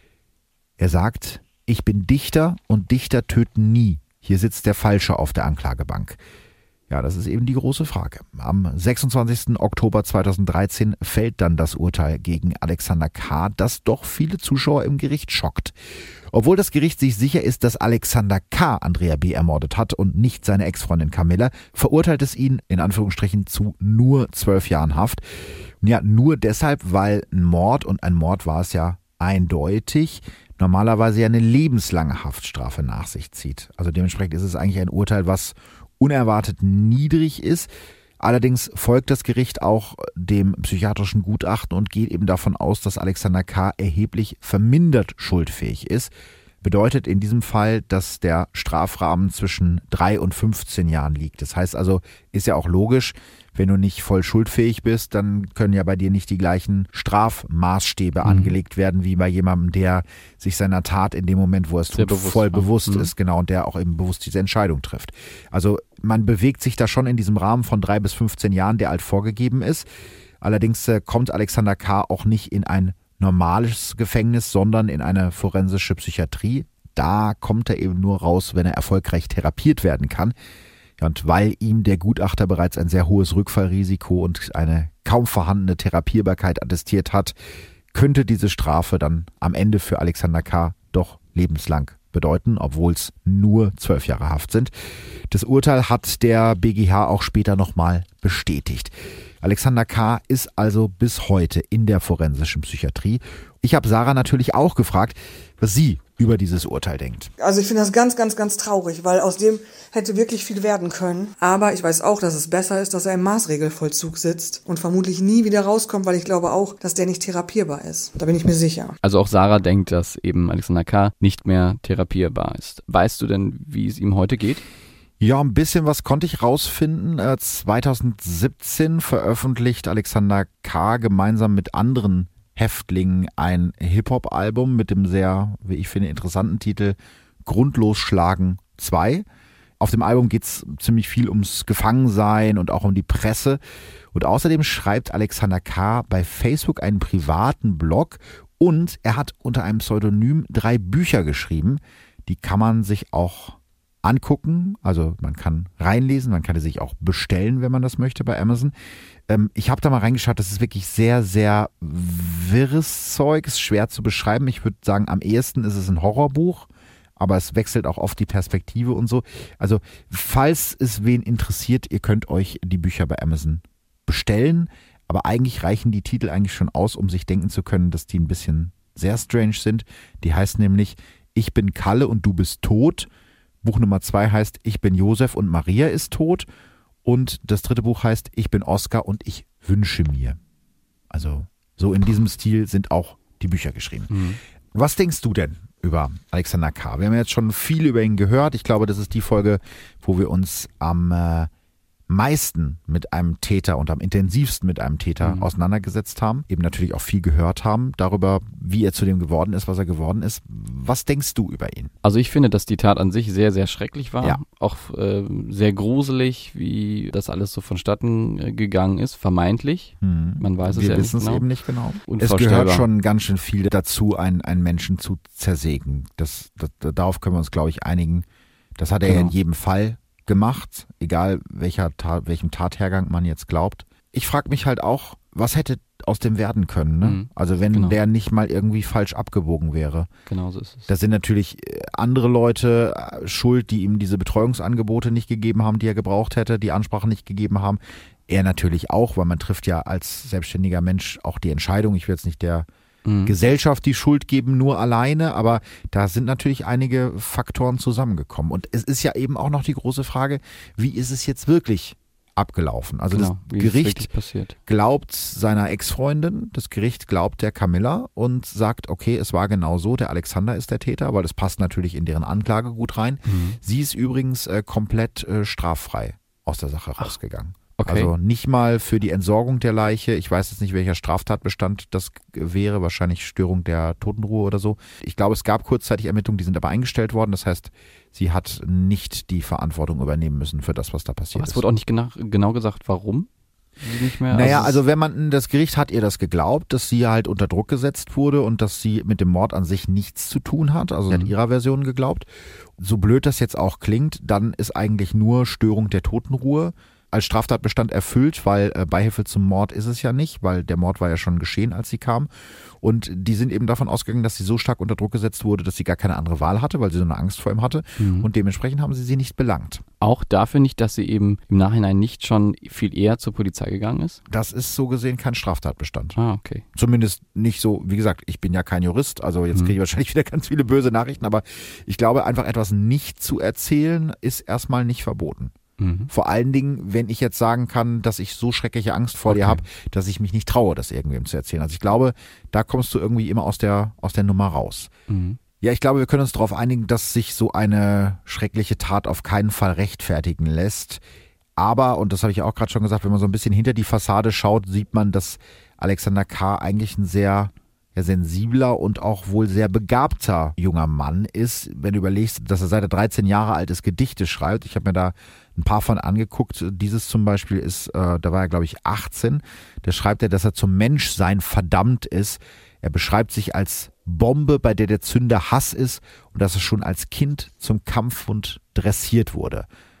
Er sagt, ich bin Dichter und Dichter töten nie. Hier sitzt der Falsche auf der Anklagebank. Ja, das ist eben die große Frage. Am sechsundzwanzigsten Oktober zweitausenddreizehn fällt dann das Urteil gegen Alexander K., das doch viele Zuschauer im Gericht schockt. Obwohl das Gericht sich sicher ist, dass Alexander K. Andrea B. ermordet hat und nicht seine Ex-Freundin Camilla, verurteilt es ihn in Anführungsstrichen zu nur zwölf Jahren Haft. Und ja, nur deshalb, weil ein Mord, und ein Mord war es ja eindeutig, normalerweise ja eine lebenslange Haftstrafe nach sich zieht. Also dementsprechend ist es eigentlich ein Urteil, was unerwartet niedrig ist. Allerdings folgt das Gericht auch dem psychiatrischen Gutachten und geht eben davon aus, dass Alexander K. erheblich vermindert schuldfähig ist. Bedeutet in diesem Fall, dass der Strafrahmen zwischen drei und fünfzehn Jahren liegt. Das heißt also, ist ja auch logisch, wenn du nicht voll schuldfähig bist, dann können ja bei dir nicht die gleichen Strafmaßstäbe mhm. angelegt werden, wie bei jemandem, der sich seiner Tat in dem Moment, wo er es tut, bewusst voll war. bewusst mhm. ist, genau, und der auch eben bewusst diese Entscheidung trifft. Also man bewegt sich da schon in diesem Rahmen von drei bis fünfzehn Jahren, der halt vorgegeben ist. Allerdings äh, kommt Alexander K. auch nicht in ein normales Gefängnis, sondern in eine forensische Psychiatrie. Da kommt er eben nur raus, wenn er erfolgreich therapiert werden kann. Ja, und weil ihm der Gutachter bereits ein sehr hohes Rückfallrisiko und eine kaum vorhandene Therapierbarkeit attestiert hat, könnte diese Strafe dann am Ende für Alexander K. doch lebenslang bedeuten, obwohl es nur zwölf Jahre Haft sind. Das Urteil hat der B G H auch später nochmal bestätigt. Alexander K. ist also bis heute in der forensischen Psychiatrie. Ich habe Sarah natürlich auch gefragt, was sie über dieses Urteil denkt. Also ich finde das ganz, ganz, ganz traurig, weil aus dem hätte wirklich viel werden können. Aber ich weiß auch, dass es besser ist, dass er im Maßregelvollzug sitzt und vermutlich nie wieder rauskommt, weil ich glaube auch, dass der nicht therapierbar ist. Da bin ich mir sicher. Also auch Sarah denkt, dass eben Alexander K. nicht mehr therapierbar ist. Weißt du denn, wie es ihm heute geht? Ja, ein bisschen was konnte ich rausfinden. zweitausendsiebzehn veröffentlicht Alexander K. gemeinsam mit anderen Häftlingen ein Hip-Hop-Album mit dem sehr, wie ich finde, interessanten Titel Grundlos Schlagen zwei. Auf dem Album geht es ziemlich viel ums Gefangensein und auch um die Presse. Und außerdem schreibt Alexander K. bei Facebook einen privaten Blog und er hat unter einem Pseudonym drei Bücher geschrieben. Die kann man sich auch angucken, also man kann reinlesen, man kann die sich auch bestellen, wenn man das möchte bei Amazon. Ähm, ich habe da mal reingeschaut, das ist wirklich sehr, sehr wirres Zeug, ist schwer zu beschreiben. Ich würde sagen, am ehesten ist es ein Horrorbuch, aber es wechselt auch oft die Perspektive und so. Also falls es wen interessiert, ihr könnt euch die Bücher bei Amazon bestellen, aber eigentlich reichen die Titel eigentlich schon aus, um sich denken zu können, dass die ein bisschen sehr strange sind. Die heißt nämlich Ich bin Kalle und du bist tot. Buch Nummer zwei heißt Ich bin Josef und Maria ist tot. Und das dritte Buch heißt Ich bin Oskar und ich wünsche mir. Also so in diesem Stil sind auch die Bücher geschrieben. Mhm. Was denkst du denn über Alexander K.? Wir haben jetzt schon viel über ihn gehört. Ich glaube, das ist die Folge, wo wir uns am äh, meisten mit einem Täter und am intensivsten mit einem Täter mhm. auseinandergesetzt haben. Eben natürlich auch viel gehört haben darüber, wie er zu dem geworden ist, was er geworden ist. Was denkst du über ihn? Also ich finde, dass die Tat an sich sehr, sehr schrecklich war. Ja. Auch äh, sehr gruselig, wie das alles so vonstatten äh, gegangen ist, vermeintlich. Mhm. Man weiß es wir ja nicht wissen genau. es eben nicht genau. Es Unvorstellbar. gehört schon ganz schön viel dazu, einen, einen Menschen zu zersägen. Das, das, darauf können wir uns, glaube ich, einigen. Das hat er Genau. ja in jedem Fall gemacht, egal welcher Tat, welchem Tathergang man jetzt glaubt. Ich frage mich halt auch, was hätte aus dem werden können, ne? Mhm, also wenn genau. der nicht mal irgendwie falsch abgebogen wäre. Genau so ist es. Da sind natürlich andere Leute schuld, die ihm diese Betreuungsangebote nicht gegeben haben, die er gebraucht hätte, die Ansprache nicht gegeben haben. Er natürlich auch, weil man trifft ja als selbstständiger Mensch auch die Entscheidung. Ich will jetzt nicht der mhm. Gesellschaft die Schuld geben, nur alleine, aber da sind natürlich einige Faktoren zusammengekommen. Und es ist ja eben auch noch die große Frage, wie ist es jetzt wirklich abgelaufen? Also genau, das Gericht glaubt seiner Ex-Freundin, das Gericht glaubt der Camilla und sagt, okay, es war genau so, der Alexander ist der Täter, weil das passt natürlich in deren Anklage gut rein. Mhm. Sie ist übrigens äh, komplett äh, straffrei aus der Sache Ach. rausgegangen. Okay. Also nicht mal für die Entsorgung der Leiche. Ich weiß jetzt nicht, welcher Straftatbestand das wäre. Wahrscheinlich Störung der Totenruhe oder so. Ich glaube, es gab kurzzeitig Ermittlungen, die sind aber eingestellt worden. Das heißt, sie hat nicht die Verantwortung übernehmen müssen für das, was da passiert aber ist. Es wurde auch nicht genau, genau gesagt, warum sie nicht mehr... Naja, also, also wenn man, das Gericht hat ihr das geglaubt, dass sie halt unter Druck gesetzt wurde und dass sie mit dem Mord an sich nichts zu tun hat. Also sie Mhm. hat ihrer Version geglaubt. So blöd das jetzt auch klingt, dann ist eigentlich nur Störung der Totenruhe als Straftatbestand erfüllt, weil äh, Beihilfe zum Mord ist es ja nicht, weil der Mord war ja schon geschehen, als sie kam. Und die sind eben davon ausgegangen, dass sie so stark unter Druck gesetzt wurde, dass sie gar keine andere Wahl hatte, weil sie so eine Angst vor ihm hatte. Mhm. Und dementsprechend haben sie sie nicht belangt. Auch dafür nicht, dass sie eben im Nachhinein nicht schon viel eher zur Polizei gegangen ist? Das ist so gesehen kein Straftatbestand. Ah, okay. Zumindest nicht so, wie gesagt, ich bin ja kein Jurist, also jetzt Mhm. kriege ich wahrscheinlich wieder ganz viele böse Nachrichten, aber ich glaube, einfach etwas nicht zu erzählen, ist erstmal nicht verboten. Mhm. Vor allen Dingen, wenn ich jetzt sagen kann, dass ich so schreckliche Angst vor Okay. dir habe, dass ich mich nicht traue, das irgendwem zu erzählen. Also ich glaube, da kommst du irgendwie immer aus der, aus der Nummer raus. Mhm. Ja, ich glaube, wir können uns darauf einigen, dass sich so eine schreckliche Tat auf keinen Fall rechtfertigen lässt. Aber, und das habe ich auch gerade schon gesagt, wenn man so ein bisschen hinter die Fassade schaut, sieht man, dass Alexander K. eigentlich ein sehr ja, sensibler und auch wohl sehr begabter junger Mann ist. Wenn du überlegst, dass er seit er dreizehn Jahre alt ist, Gedichte schreibt. Ich habe mir da ein paar von angeguckt. Dieses zum Beispiel ist, äh, da war er glaube ich achtzehn. Da schreibt er, dass er zum Menschsein verdammt ist. Er beschreibt sich als Bombe, bei der der Zünder Hass ist und dass er schon als Kind zum Kampfhund dressiert wurde.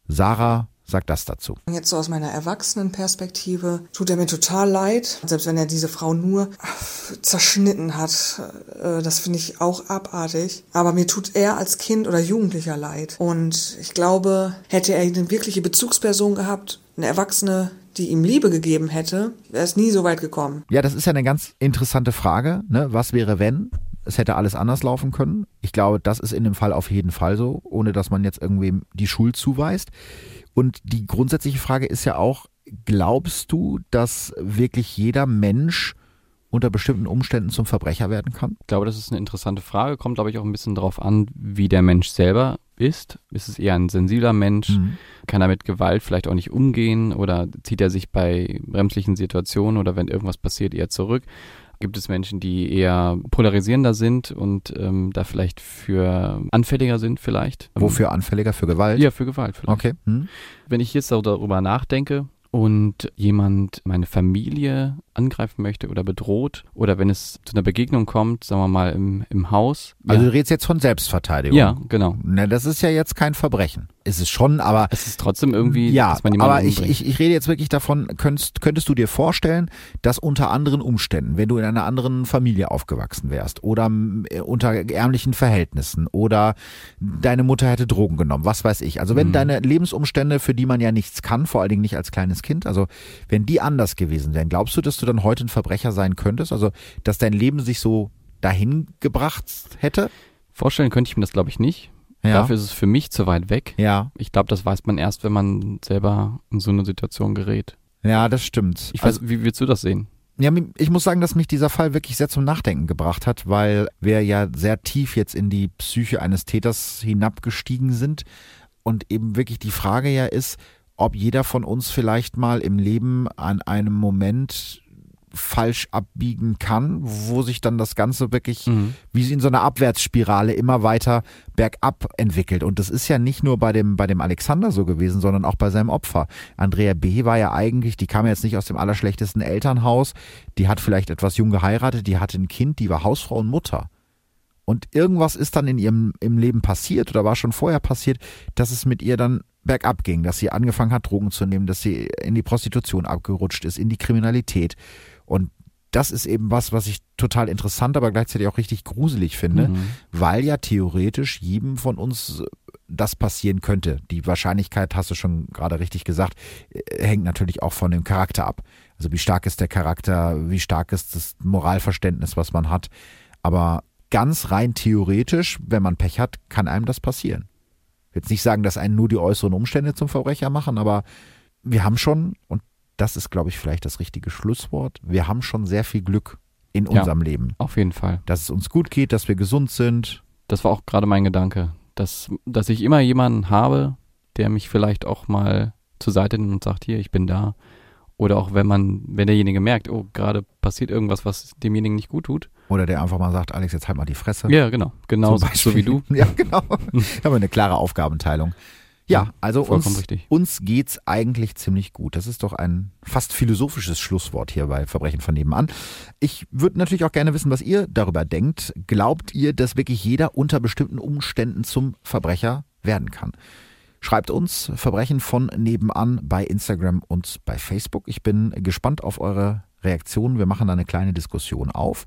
Sarah sagt das dazu. Jetzt so aus meiner Erwachsenenperspektive tut er mir total leid, selbst wenn er diese Frau nur zerschnitten hat. Das finde ich auch abartig. Aber mir tut er als Kind oder Jugendlicher leid. Und ich glaube, hätte er eine wirkliche Bezugsperson gehabt, eine Erwachsene, die ihm Liebe gegeben hätte, wäre es nie so weit gekommen. Ja, das ist ja eine ganz interessante Frage, ne? Was wäre, wenn? Es hätte alles anders laufen können. Ich glaube, das ist in dem Fall auf jeden Fall so, ohne dass man jetzt irgendwem die Schuld zuweist. Und die grundsätzliche Frage ist ja auch, glaubst du, dass wirklich jeder Mensch unter bestimmten Umständen zum Verbrecher werden kann? Ich glaube, das ist eine interessante Frage. Kommt, glaube ich, auch ein bisschen darauf an, wie der Mensch selber ist. Ist es eher ein sensibler Mensch? Mhm. Kann er mit Gewalt vielleicht auch nicht umgehen? Oder zieht er sich bei bremslichen Situationen oder wenn irgendwas passiert eher zurück? Gibt es Menschen, die eher polarisierender sind und ähm, da vielleicht für anfälliger sind vielleicht? Wofür anfälliger? Für Gewalt? Ja, für Gewalt vielleicht. Okay. Hm. Wenn ich jetzt darüber nachdenke und jemand meine Familie angreifen möchte oder bedroht oder wenn es zu einer Begegnung kommt, sagen wir mal im, im Haus. Also ja. du redest jetzt von Selbstverteidigung. Ja, genau. Na, das ist ja jetzt kein Verbrechen. Ist es schon, aber... Es ist trotzdem irgendwie, ja, dass man jemanden aber ich, umbringt. ich, ich rede jetzt wirklich davon, könntest, könntest du dir vorstellen, dass unter anderen Umständen, wenn du in einer anderen Familie aufgewachsen wärst oder unter ärmlichen Verhältnissen oder deine Mutter hätte Drogen genommen, was weiß ich. Also wenn mhm. deine Lebensumstände, für die man ja nichts kann, vor allen Dingen nicht als kleines Kind, also wenn die anders gewesen wären, glaubst du, dass du dann heute ein Verbrecher sein könntest? Also dass dein Leben sich so dahin gebracht hätte? Vorstellen könnte ich mir das, glaube ich, nicht. Ja. Dafür ist es für mich zu weit weg. Ja. Ich glaube, das weiß man erst, wenn man selber in so eine Situation gerät. Ja, das stimmt. Ich weiß, also, wie würdest du das sehen? Ja, ich muss sagen, dass mich dieser Fall wirklich sehr zum Nachdenken gebracht hat, weil wir ja sehr tief jetzt in die Psyche eines Täters hinabgestiegen sind und eben wirklich die Frage ja ist, ob jeder von uns vielleicht mal im Leben an einem Moment falsch abbiegen kann, wo sich dann das Ganze wirklich mhm. wie in so einer Abwärtsspirale immer weiter bergab entwickelt. Und das ist ja nicht nur bei dem, bei dem Alexander so gewesen, sondern auch bei seinem Opfer. Andrea B. war ja eigentlich, die kam jetzt nicht aus dem allerschlechtesten Elternhaus, die hat vielleicht etwas jung geheiratet, die hatte ein Kind, die war Hausfrau und Mutter. Und irgendwas ist dann in ihrem im Leben passiert oder war schon vorher passiert, dass es mit ihr dann bergab ging, dass sie angefangen hat, Drogen zu nehmen, dass sie in die Prostitution abgerutscht ist, in die Kriminalität. Und das ist eben was, was ich total interessant, aber gleichzeitig auch richtig gruselig finde, mhm. weil ja theoretisch jedem von uns das passieren könnte. Die Wahrscheinlichkeit, hast du schon gerade richtig gesagt, hängt natürlich auch von dem Charakter ab. Also wie stark ist der Charakter, wie stark ist das Moralverständnis, was man hat. Aber ganz rein theoretisch, wenn man Pech hat, kann einem das passieren. Ich will jetzt nicht sagen, dass einen nur die äußeren Umstände zum Verbrecher machen, aber wir haben schon, und das ist, glaube ich, vielleicht das richtige Schlusswort, wir haben schon sehr viel Glück in unserem ja, Leben. Auf jeden Fall. Dass es uns gut geht, dass wir gesund sind. Das war auch gerade mein Gedanke, dass, dass ich immer jemanden habe, der mich vielleicht auch mal zur Seite nimmt und sagt, hier, ich bin da. Oder auch wenn man, wenn derjenige merkt, oh, gerade passiert irgendwas, was demjenigen nicht gut tut. Oder der einfach mal sagt, Alex, jetzt halt mal die Fresse. Ja, genau. Genau so, so wie du. Ja, genau. Da haben wir eine klare Aufgabenteilung. Ja, also uns, uns geht's eigentlich ziemlich gut. Das ist doch ein fast philosophisches Schlusswort hier bei Verbrechen von nebenan. Ich würde natürlich auch gerne wissen, was ihr darüber denkt. Glaubt ihr, dass wirklich jeder unter bestimmten Umständen zum Verbrecher werden kann? Schreibt uns Verbrechen von nebenan bei Instagram und bei Facebook. Ich bin gespannt auf eure Reaktionen. Wir machen da eine kleine Diskussion auf.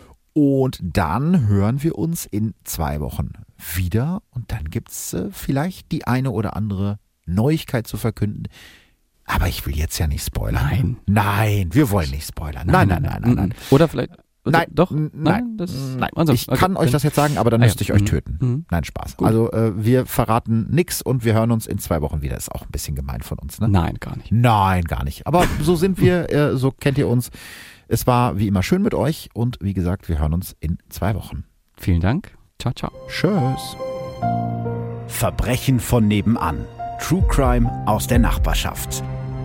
Und dann hören wir uns in zwei Wochen wieder. Und dann gibt's äh, vielleicht die eine oder andere Neuigkeit zu verkünden. Aber ich will jetzt ja nicht spoilern. Nein. Nein, wir wollen nicht spoilern. Nein, nein, nein, nein, nein. Oder vielleicht... Nein, doch, nein, nein, das, nein. Also, ich okay. kann euch das jetzt sagen, aber dann ah, müsste ich ja. euch mhm. töten. Mhm. Nein, Spaß. Gut. Also äh, wir verraten nichts und wir hören uns in zwei Wochen wieder. Ist auch ein bisschen gemein von uns, ne? Nein, gar nicht. Nein, gar nicht. Aber so sind wir, äh, so kennt ihr uns. Es war wie immer schön mit euch und wie gesagt, wir hören uns in zwei Wochen. Vielen Dank. Ciao, ciao. Tschüss. Verbrechen von nebenan. True Crime aus der Nachbarschaft.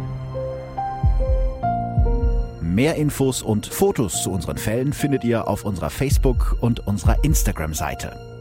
Mehr Infos und Fotos zu unseren Fällen findet ihr auf unserer Facebook- und unserer Instagram-Seite.